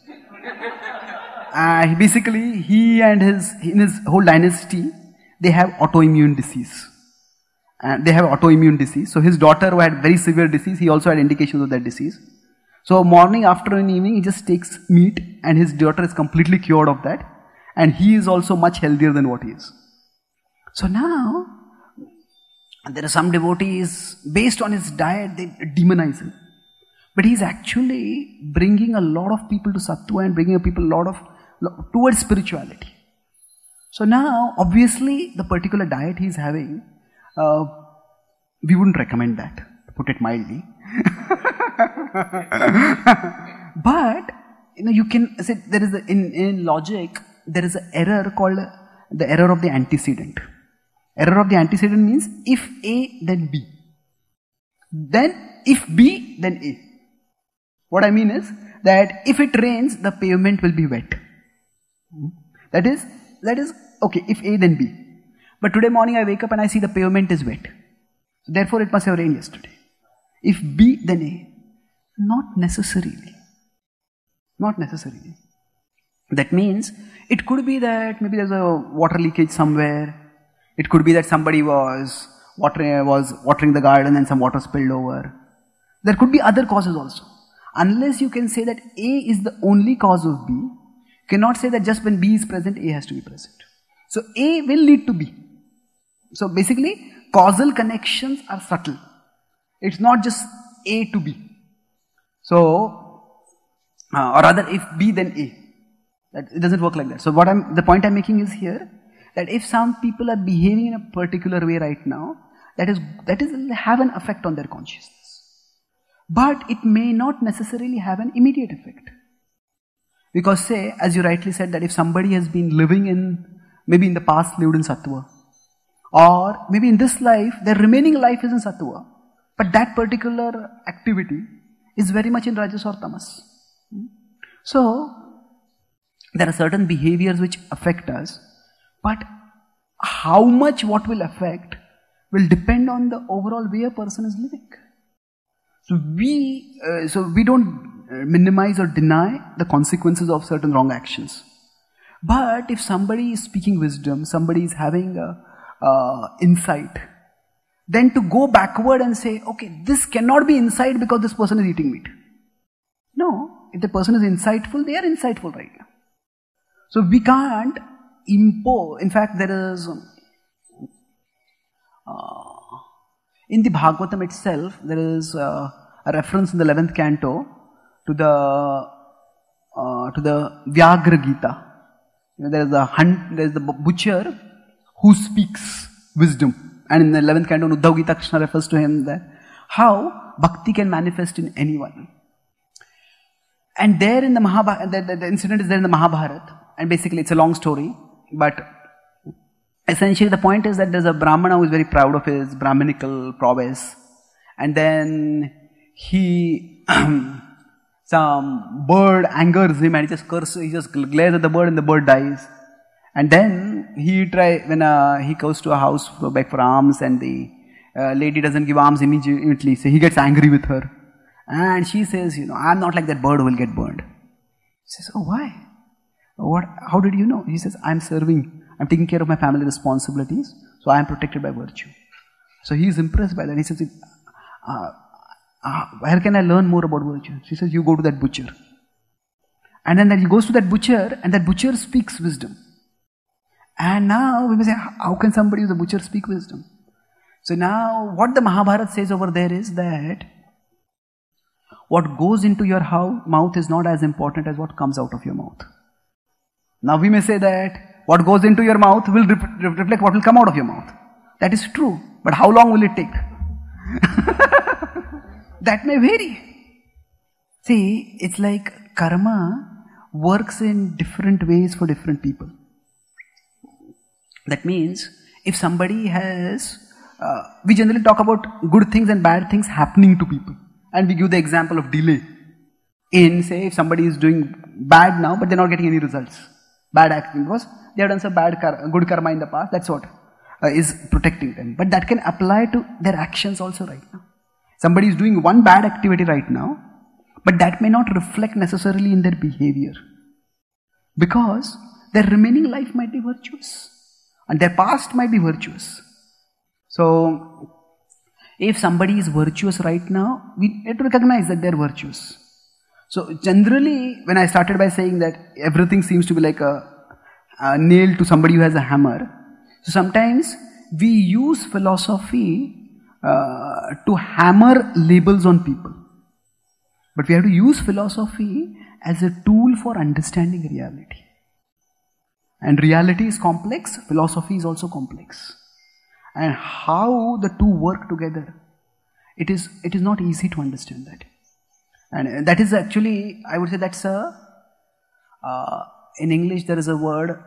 Uh, basically, he and his, in his whole dynasty, they have autoimmune disease. And they have autoimmune disease. So his daughter who had very severe disease, he also had indications of that disease. So morning, afternoon, evening, he just takes meat and his daughter is completely cured of that. And he is also much healthier than what he is. So now, there are some devotees, based on his diet, they demonize him. But he is actually bringing a lot of people to Sattva and bringing people a lot of, towards spirituality. So now, obviously, the particular diet he is having, uh, we wouldn't recommend that, to put it mildly. But, you know, you can say, there is a, in, in logic, there is an error called the error of the antecedent. Error of the antecedent means if A, then B. Then if B, then A. What I mean is that if it rains, the pavement will be wet. That is, that is, okay, if A, then B. But today morning I wake up and I see the pavement is wet. Therefore it must have rained yesterday. If B, then A. Not necessarily. Not necessarily. That means, it could be that maybe there's a water leakage somewhere. It could be that somebody was watering, was watering the garden and some water spilled over. There could be other causes also. Unless you can say that A is the only cause of B, you cannot say that just when B is present, A has to be present. So A will lead to B. So basically, causal connections are subtle. It's not just A to B. So, uh, or rather, if B then A. That, it doesn't work like that. So what I'm, the point I'm making is here, that if some people are behaving in a particular way right now, that is, that is have an effect on their consciousness. But it may not necessarily have an immediate effect. Because say, as you rightly said, that if somebody has been living in, maybe in the past lived in Sattva, or maybe in this life, their remaining life is in Sattva, but that particular activity is very much in Rajas or Tamas. So, there are certain behaviors which affect us, but how much what will affect will depend on the overall way a person is living. So we, uh, so we don't minimize or deny the consequences of certain wrong actions. But if somebody is speaking wisdom, somebody is having a, uh, insight, then to go backward and say, okay, this cannot be insight because this person is eating meat. No, if the person is insightful, they are insightful right now. So we can't impose, in fact there is, uh, in the Bhagavatam itself, there is uh, a reference in the eleventh canto to the, uh, to the Vyagra Gita. You know, there is the hunt, there is the butcher who speaks wisdom. And in the eleventh canto, Uddhav Gita, Krishna refers to him that how bhakti can manifest in anyone. And there in the Mahabharata, the, the, the incident is there in the Mahabharata. And basically it's a long story, but essentially the point is that there's a Brahmana who is very proud of his Brahminical prowess, and then he, some bird angers him and he just curses, he just glares at the bird and the bird dies. And then he try, when uh, he goes to a house to beg for alms and the uh, lady doesn't give alms immediately, so he gets angry with her. And she says, you know, I'm not like that bird who will get burned. He says, oh, why? What? How did you know? He says, I'm serving, I'm taking care of my family responsibilities, so I am protected by virtue. So he is impressed by that. He says, uh, uh, where can I learn more about virtue? She says, you go to that butcher. And then he goes to that butcher, and that butcher speaks wisdom. And now we may say, how can somebody who's a butcher speak wisdom? So now what the Mahabharata says over there is that what goes into your mouth is not as important as what comes out of your mouth. Now we may say that what goes into your mouth will re- reflect what will come out of your mouth. That is true. But how long will it take? That may vary. See, it's like karma works in different ways for different people. That means if somebody has, uh, we generally talk about good things and bad things happening to people. And we give the example of delay. In, say, if somebody is doing bad now, but they're not getting any results. Bad action, because they have done some bad, kar- good karma in the past, that's what. uh, is protecting them. But that can apply to their actions also right now. Somebody is doing one bad activity right now, but that may not reflect necessarily in their behavior. Because their remaining life might be virtuous. And their past might be virtuous. So, if somebody is virtuous right now, we have to recognize that they are virtuous. So, generally, when I started by saying that everything seems to be like a, a nail to somebody who has a hammer, so sometimes we use philosophy uh, to hammer labels on people. But we have to use philosophy as a tool for understanding reality. And reality is complex, philosophy is also complex. And how the two work together, it is it is not easy to understand that. And that is actually, I would say that's a, uh, in English there is a word,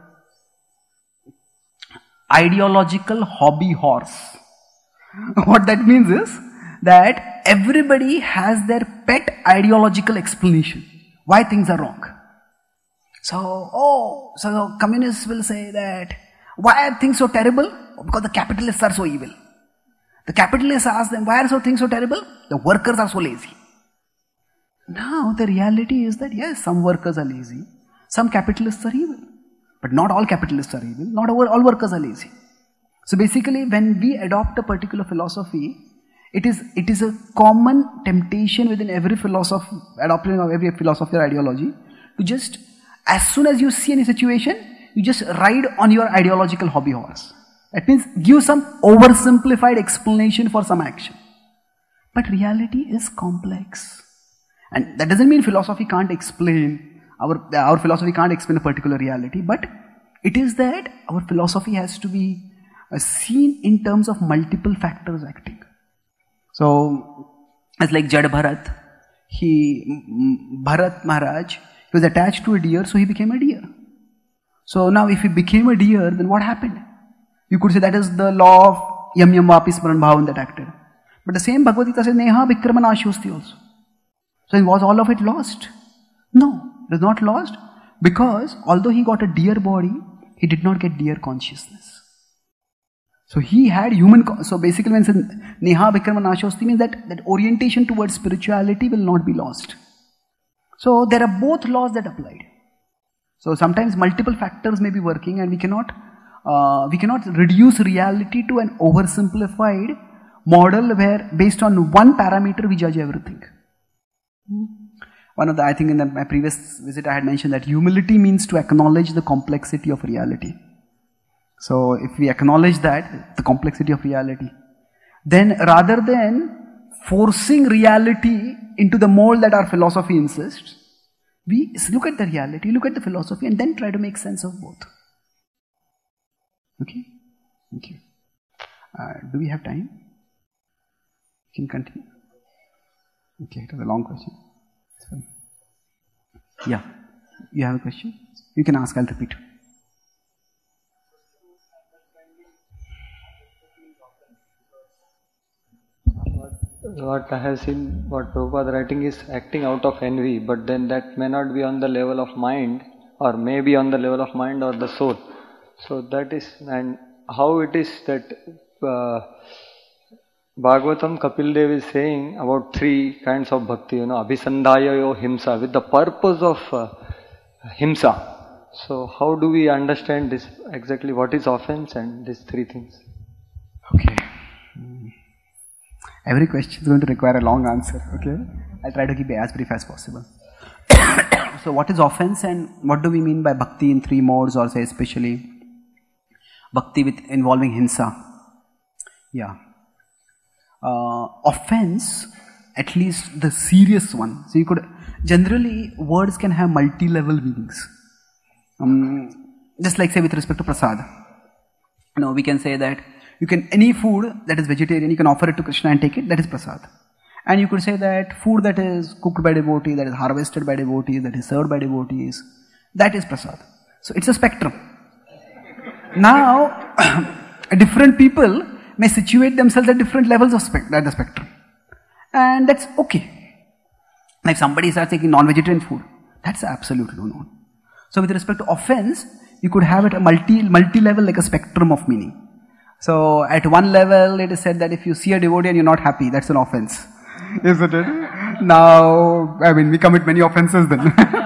ideological hobby horse. What that means is that everybody has their pet ideological explanation why things are wrong. So, oh, so communists will say that, why are things so terrible? Because the capitalists are so evil. The capitalists ask them, why are so things so terrible? The workers are so lazy. Now, the reality is that, yes, some workers are lazy, some capitalists are evil. But not all capitalists are evil, not all, all workers are lazy. So basically, when we adopt a particular philosophy, it is it is a common temptation within every philosophy, adopting of every philosophy or ideology, to just, as soon as you see any situation, you just ride on your ideological hobby horse. That means give some oversimplified explanation for some action. But reality is complex. And that doesn't mean philosophy can't explain, our, our philosophy can't explain a particular reality, but it is that our philosophy has to be uh, seen in terms of multiple factors acting. So, it's like Jad Bharat. He, Bharat Maharaj, he was attached to a deer, so he became a deer. So now if he became a deer, then what happened? You could say that is the law of yam yam vapi smaran bhavan that acted. But the same Bhagavad Gita says, neha vikrama nashosti also. So was all of it lost? No, it is not lost, because although he got a deer body, he did not get deer consciousness. So he had human, con- so basically when it says neha vikrama nashosti means that, that orientation towards spirituality will not be lost. So there are both laws that applied. So sometimes multiple factors may be working, and we cannot uh, we cannot reduce reality to an oversimplified model where based on one parameter we judge everything. One of the, I think in the, my previous visit I had mentioned that humility means to acknowledge the complexity of reality. So if we acknowledge that, the complexity of reality, then rather than forcing reality into the mold that our philosophy insists, we look at the reality, look at the philosophy, and then try to make sense of both. Okay? Thank you. Uh, do we have time? Can continue? Okay, it was a long question. Sorry. Yeah. You have a question? You can ask, I'll repeat. What I have seen, what Prabhupada writing is acting out of envy, but then that may not be on the level of mind, or maybe on the level of mind or the soul. So that is, and how it is that uh, Bhagavatam Kapil Dev is saying about three kinds of bhakti, you know, abhisandhayayo himsa, with the purpose of uh, himsa. So how do we understand this, exactly what is offense and these three things? Okay. Every question is going to require a long answer, okay? I'll try to keep it as brief as possible. So what is offense, and what do we mean by bhakti in three modes, or say especially bhakti with involving hinsa? Yeah. Uh, offense, at least the serious one. So you could, generally words can have multi-level meanings. Um, just like say with respect to prasad. You know, we can say that you can, any food that is vegetarian, you can offer it to Krishna and take it, that is prasad. And you could say that food that is cooked by devotees, that is harvested by devotees, that is served by devotees, that is prasad. So it's a spectrum. Now, different people may situate themselves at different levels of spect- at the spectrum. And that's okay. Like somebody starts taking non-vegetarian food, that's absolute no-no. So with respect to offense, you could have it a multi, multi-level, like a spectrum of meaning. So at one level it is said that if you see a devotee and you're not happy, that's an offense. Isn't it? Now, I mean, we commit many offenses then.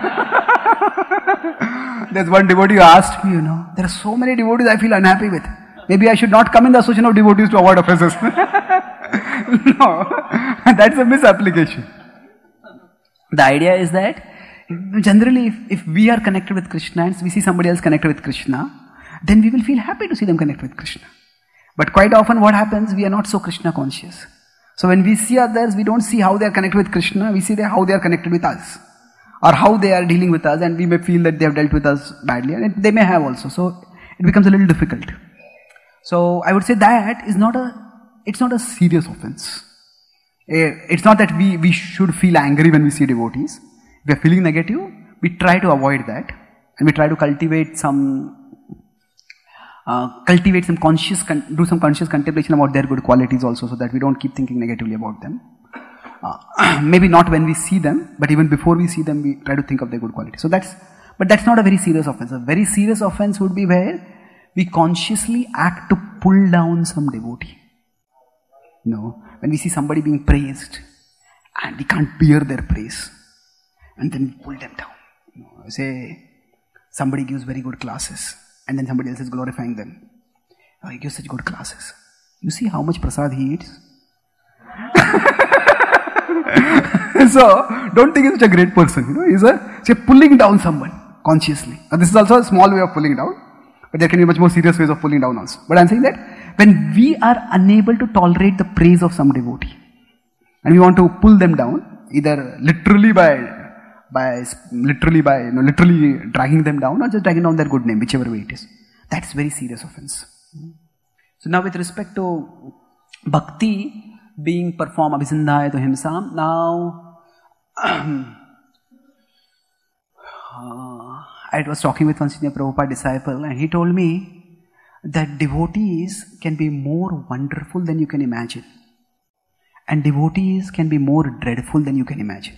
There's one devotee who asked me, you know, there are so many devotees I feel unhappy with. Maybe I should not come in the association of devotees to avoid offenses. No, that's a misapplication. The idea is that generally if, if we are connected with Krishna and we see somebody else connected with Krishna, then we will feel happy to see them connect with Krishna. But quite often what happens, we are not so Krishna conscious. So when we see others, we don't see how they are connected with Krishna, we see how they are connected with us. Or how they are dealing with us, and we may feel that they have dealt with us badly, and it, they may have also. So it becomes a little difficult. So I would say that is not a, it's not a serious offense. It's not that we, we should feel angry when we see devotees. If we are feeling negative, we try to avoid that, and we try to cultivate some, uh, cultivate some conscious, con- do some conscious contemplation about their good qualities also, so that we don't keep thinking negatively about them. Uh, maybe not when we see them, but even before we see them, we try to think of their good qualities. So that's, but that's not a very serious offense. A very serious offense would be where we consciously act to pull down some devotee. No, when we see somebody being praised and we can't bear their praise, and then we pull them down. You know, say somebody gives very good classes and then somebody else is glorifying them. Oh, he gives such good classes. You see how much prasad he eats? So, don't think he's such a great person. You know, he's a, say, pulling down someone consciously. Now, this is also a small way of pulling down, but there can be much more serious ways of pulling down also. But I'm saying that when we are unable to tolerate the praise of some devotee, and we want to pull them down, either literally by, by literally by, you know, literally dragging them down, or just dragging down their good name, whichever way it is, that's very serious offense. So now, with respect to bhakti being performed, abhisandhaya to himsam, now uh, I was talking with one senior Prabhupada disciple, and he told me that devotees can be more wonderful than you can imagine, and devotees can be more dreadful than you can imagine.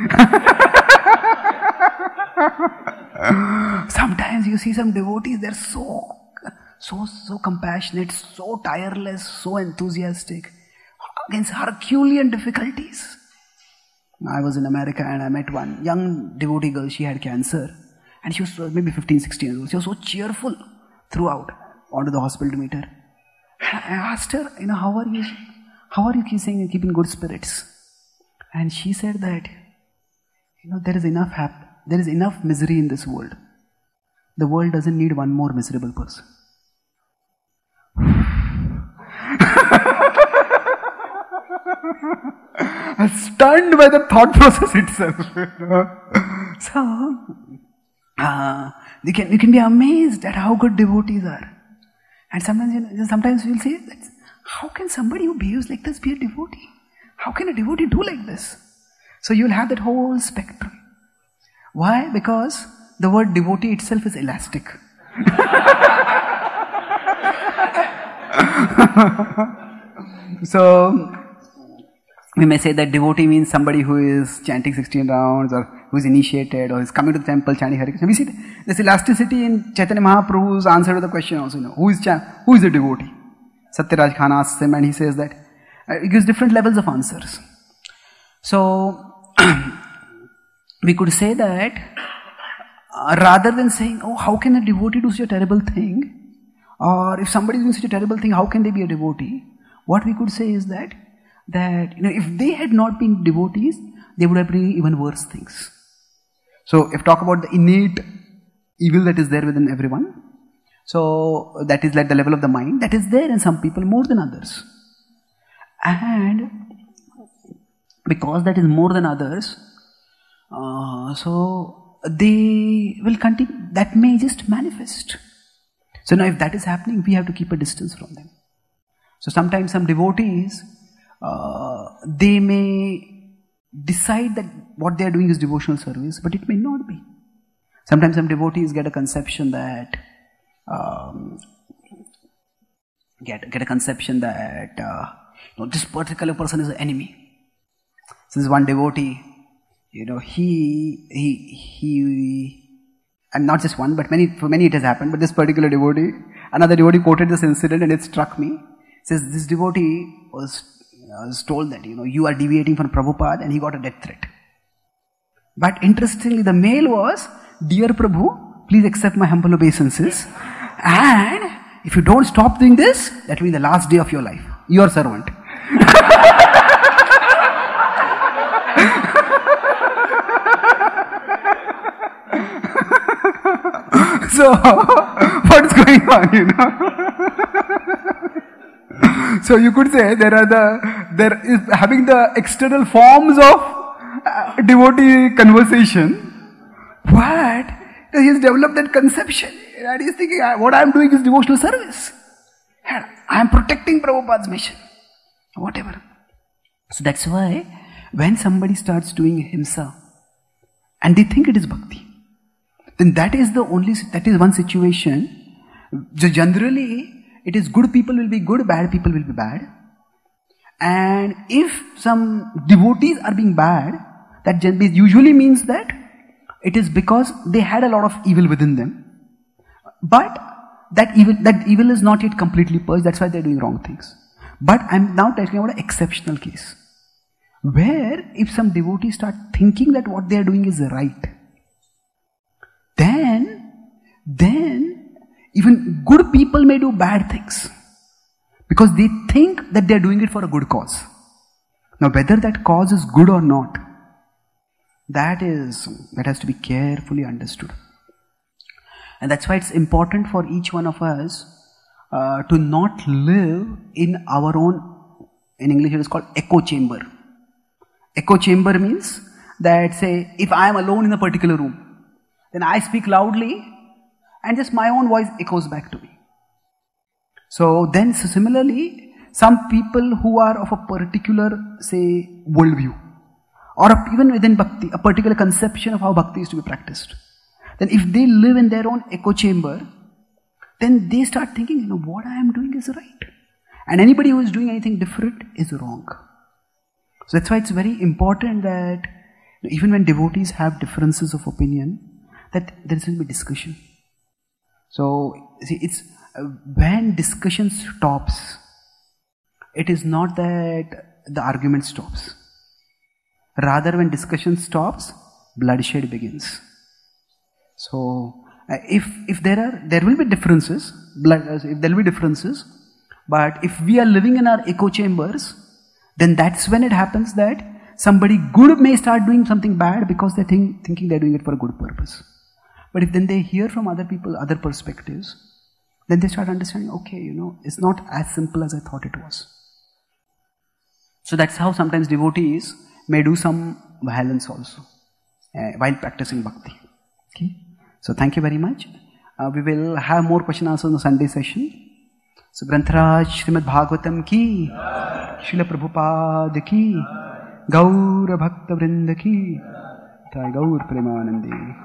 Sometimes you see some devotees, they're so, so, so compassionate, so tireless, so enthusiastic against Herculean difficulties. I was in America and I met one young devotee girl. She had cancer and she was maybe fifteen, sixteen years old. She was so cheerful throughout. Gone to the hospital to meet her. I asked her, you know, how are you? How are you keeping keeping good spirits? And she said that, you know, there is enough hap- there is enough misery in this world. The world doesn't need one more miserable person. I'm stunned by the thought process itself. So, uh, you can you can be amazed at how good devotees are. And sometimes, you know, sometimes we'll say, how can somebody who behaves like this be a devotee? How can a devotee do like this? So you'll have that whole spectrum. Why? Because the word devotee itself is elastic. So, we may say that devotee means somebody who is chanting sixteen rounds, or who is initiated, or is coming to the temple chanting Hare Krishna. We see this elasticity in Chaitanya Mahaprabhu's answer to the question also. You know, who is cha- who is a devotee? Satyaraj Khan asks him, and he says that uh, he gives different levels of answers. So we could say that uh, rather than saying, "Oh, how can a devotee do such a terrible thing?" or "If somebody is doing such a terrible thing, how can they be a devotee?" What we could say is that that you know, if they had not been devotees, they would have been even worse things. So, if talk about the innate evil that is there within everyone, so that is at the level of the mind, that is there in some people more than others. And because that is more than others, uh, so they will continue, that may just manifest. So now if that is happening, we have to keep a distance from them. So sometimes some devotees, uh, they may decide that what they are doing is devotional service, but it may not be. Sometimes some devotees get a conception that um, get get a conception that uh, you know, this particular person is an enemy. So this one devotee, you know, he he he, and not just one, but many for many it has happened. But this particular devotee, another devotee quoted this incident and it struck me. It says this devotee was, uh, was told that, you know, you are deviating from Prabhupada, and he got a death threat. But interestingly, the mail was, dear Prabhu, please accept my humble obeisances, and if you don't stop doing this, that will be the last day of your life. Your servant. So, what's going on, you know? So you could say there are the, there is having the external forms of uh, devotee conversation, but he has developed that conception and he is thinking, what I am doing is devotional service. I am protecting Prabhupada's mission. Whatever. So that's why when somebody starts doing himsa and they think it is bhakti, then that is the only, that is one situation. Generally, it is good people will be good, bad people will be bad. And if some devotees are being bad, that usually means that it is because they had a lot of evil within them. But that evil, that evil is not yet completely purged, that's why they are doing wrong things. But I am now talking about an exceptional case, where if some devotees start thinking that what they are doing is right, then, then even good people may do bad things because they think that they are doing it for a good cause. Now whether that cause is good or not, that is, that has to be carefully understood. And that's why it's important for each one of us uh, to not live in our own, in English it is called echo chamber. Echo chamber means that, say, if I am alone in a particular room, then I speak loudly and just my own voice echoes back to me. So then so similarly, some people who are of a particular, say, worldview, or even within bhakti, a particular conception of how bhakti is to be practiced, then if they live in their own echo chamber, then they start thinking, you know, what I am doing is right. And anybody who is doing anything different is wrong. So that's why it's very important that even when devotees have differences of opinion, that there will be discussion. So, see, it's uh, when discussion stops, it is not that the argument stops. Rather, when discussion stops, bloodshed begins. So, uh, if if there are there will be differences, blood, uh, if there will be differences, but if we are living in our echo chambers, then that's when it happens that somebody good may start doing something bad because they think thinking they're doing it for a good purpose. But if then they hear from other people, other perspectives, then they start understanding, okay, you know, it's not as simple as I thought it was. So that's how sometimes devotees may do some violence also uh, while practicing bhakti. Okay. So thank you very much. Uh, we will have more question answers in the Sunday session. So Grantaraj Srimad Bhagavatam ki, Srila Prabhupada ki, Gaur Bhakta Vrinda ki, Gaur Premanandi.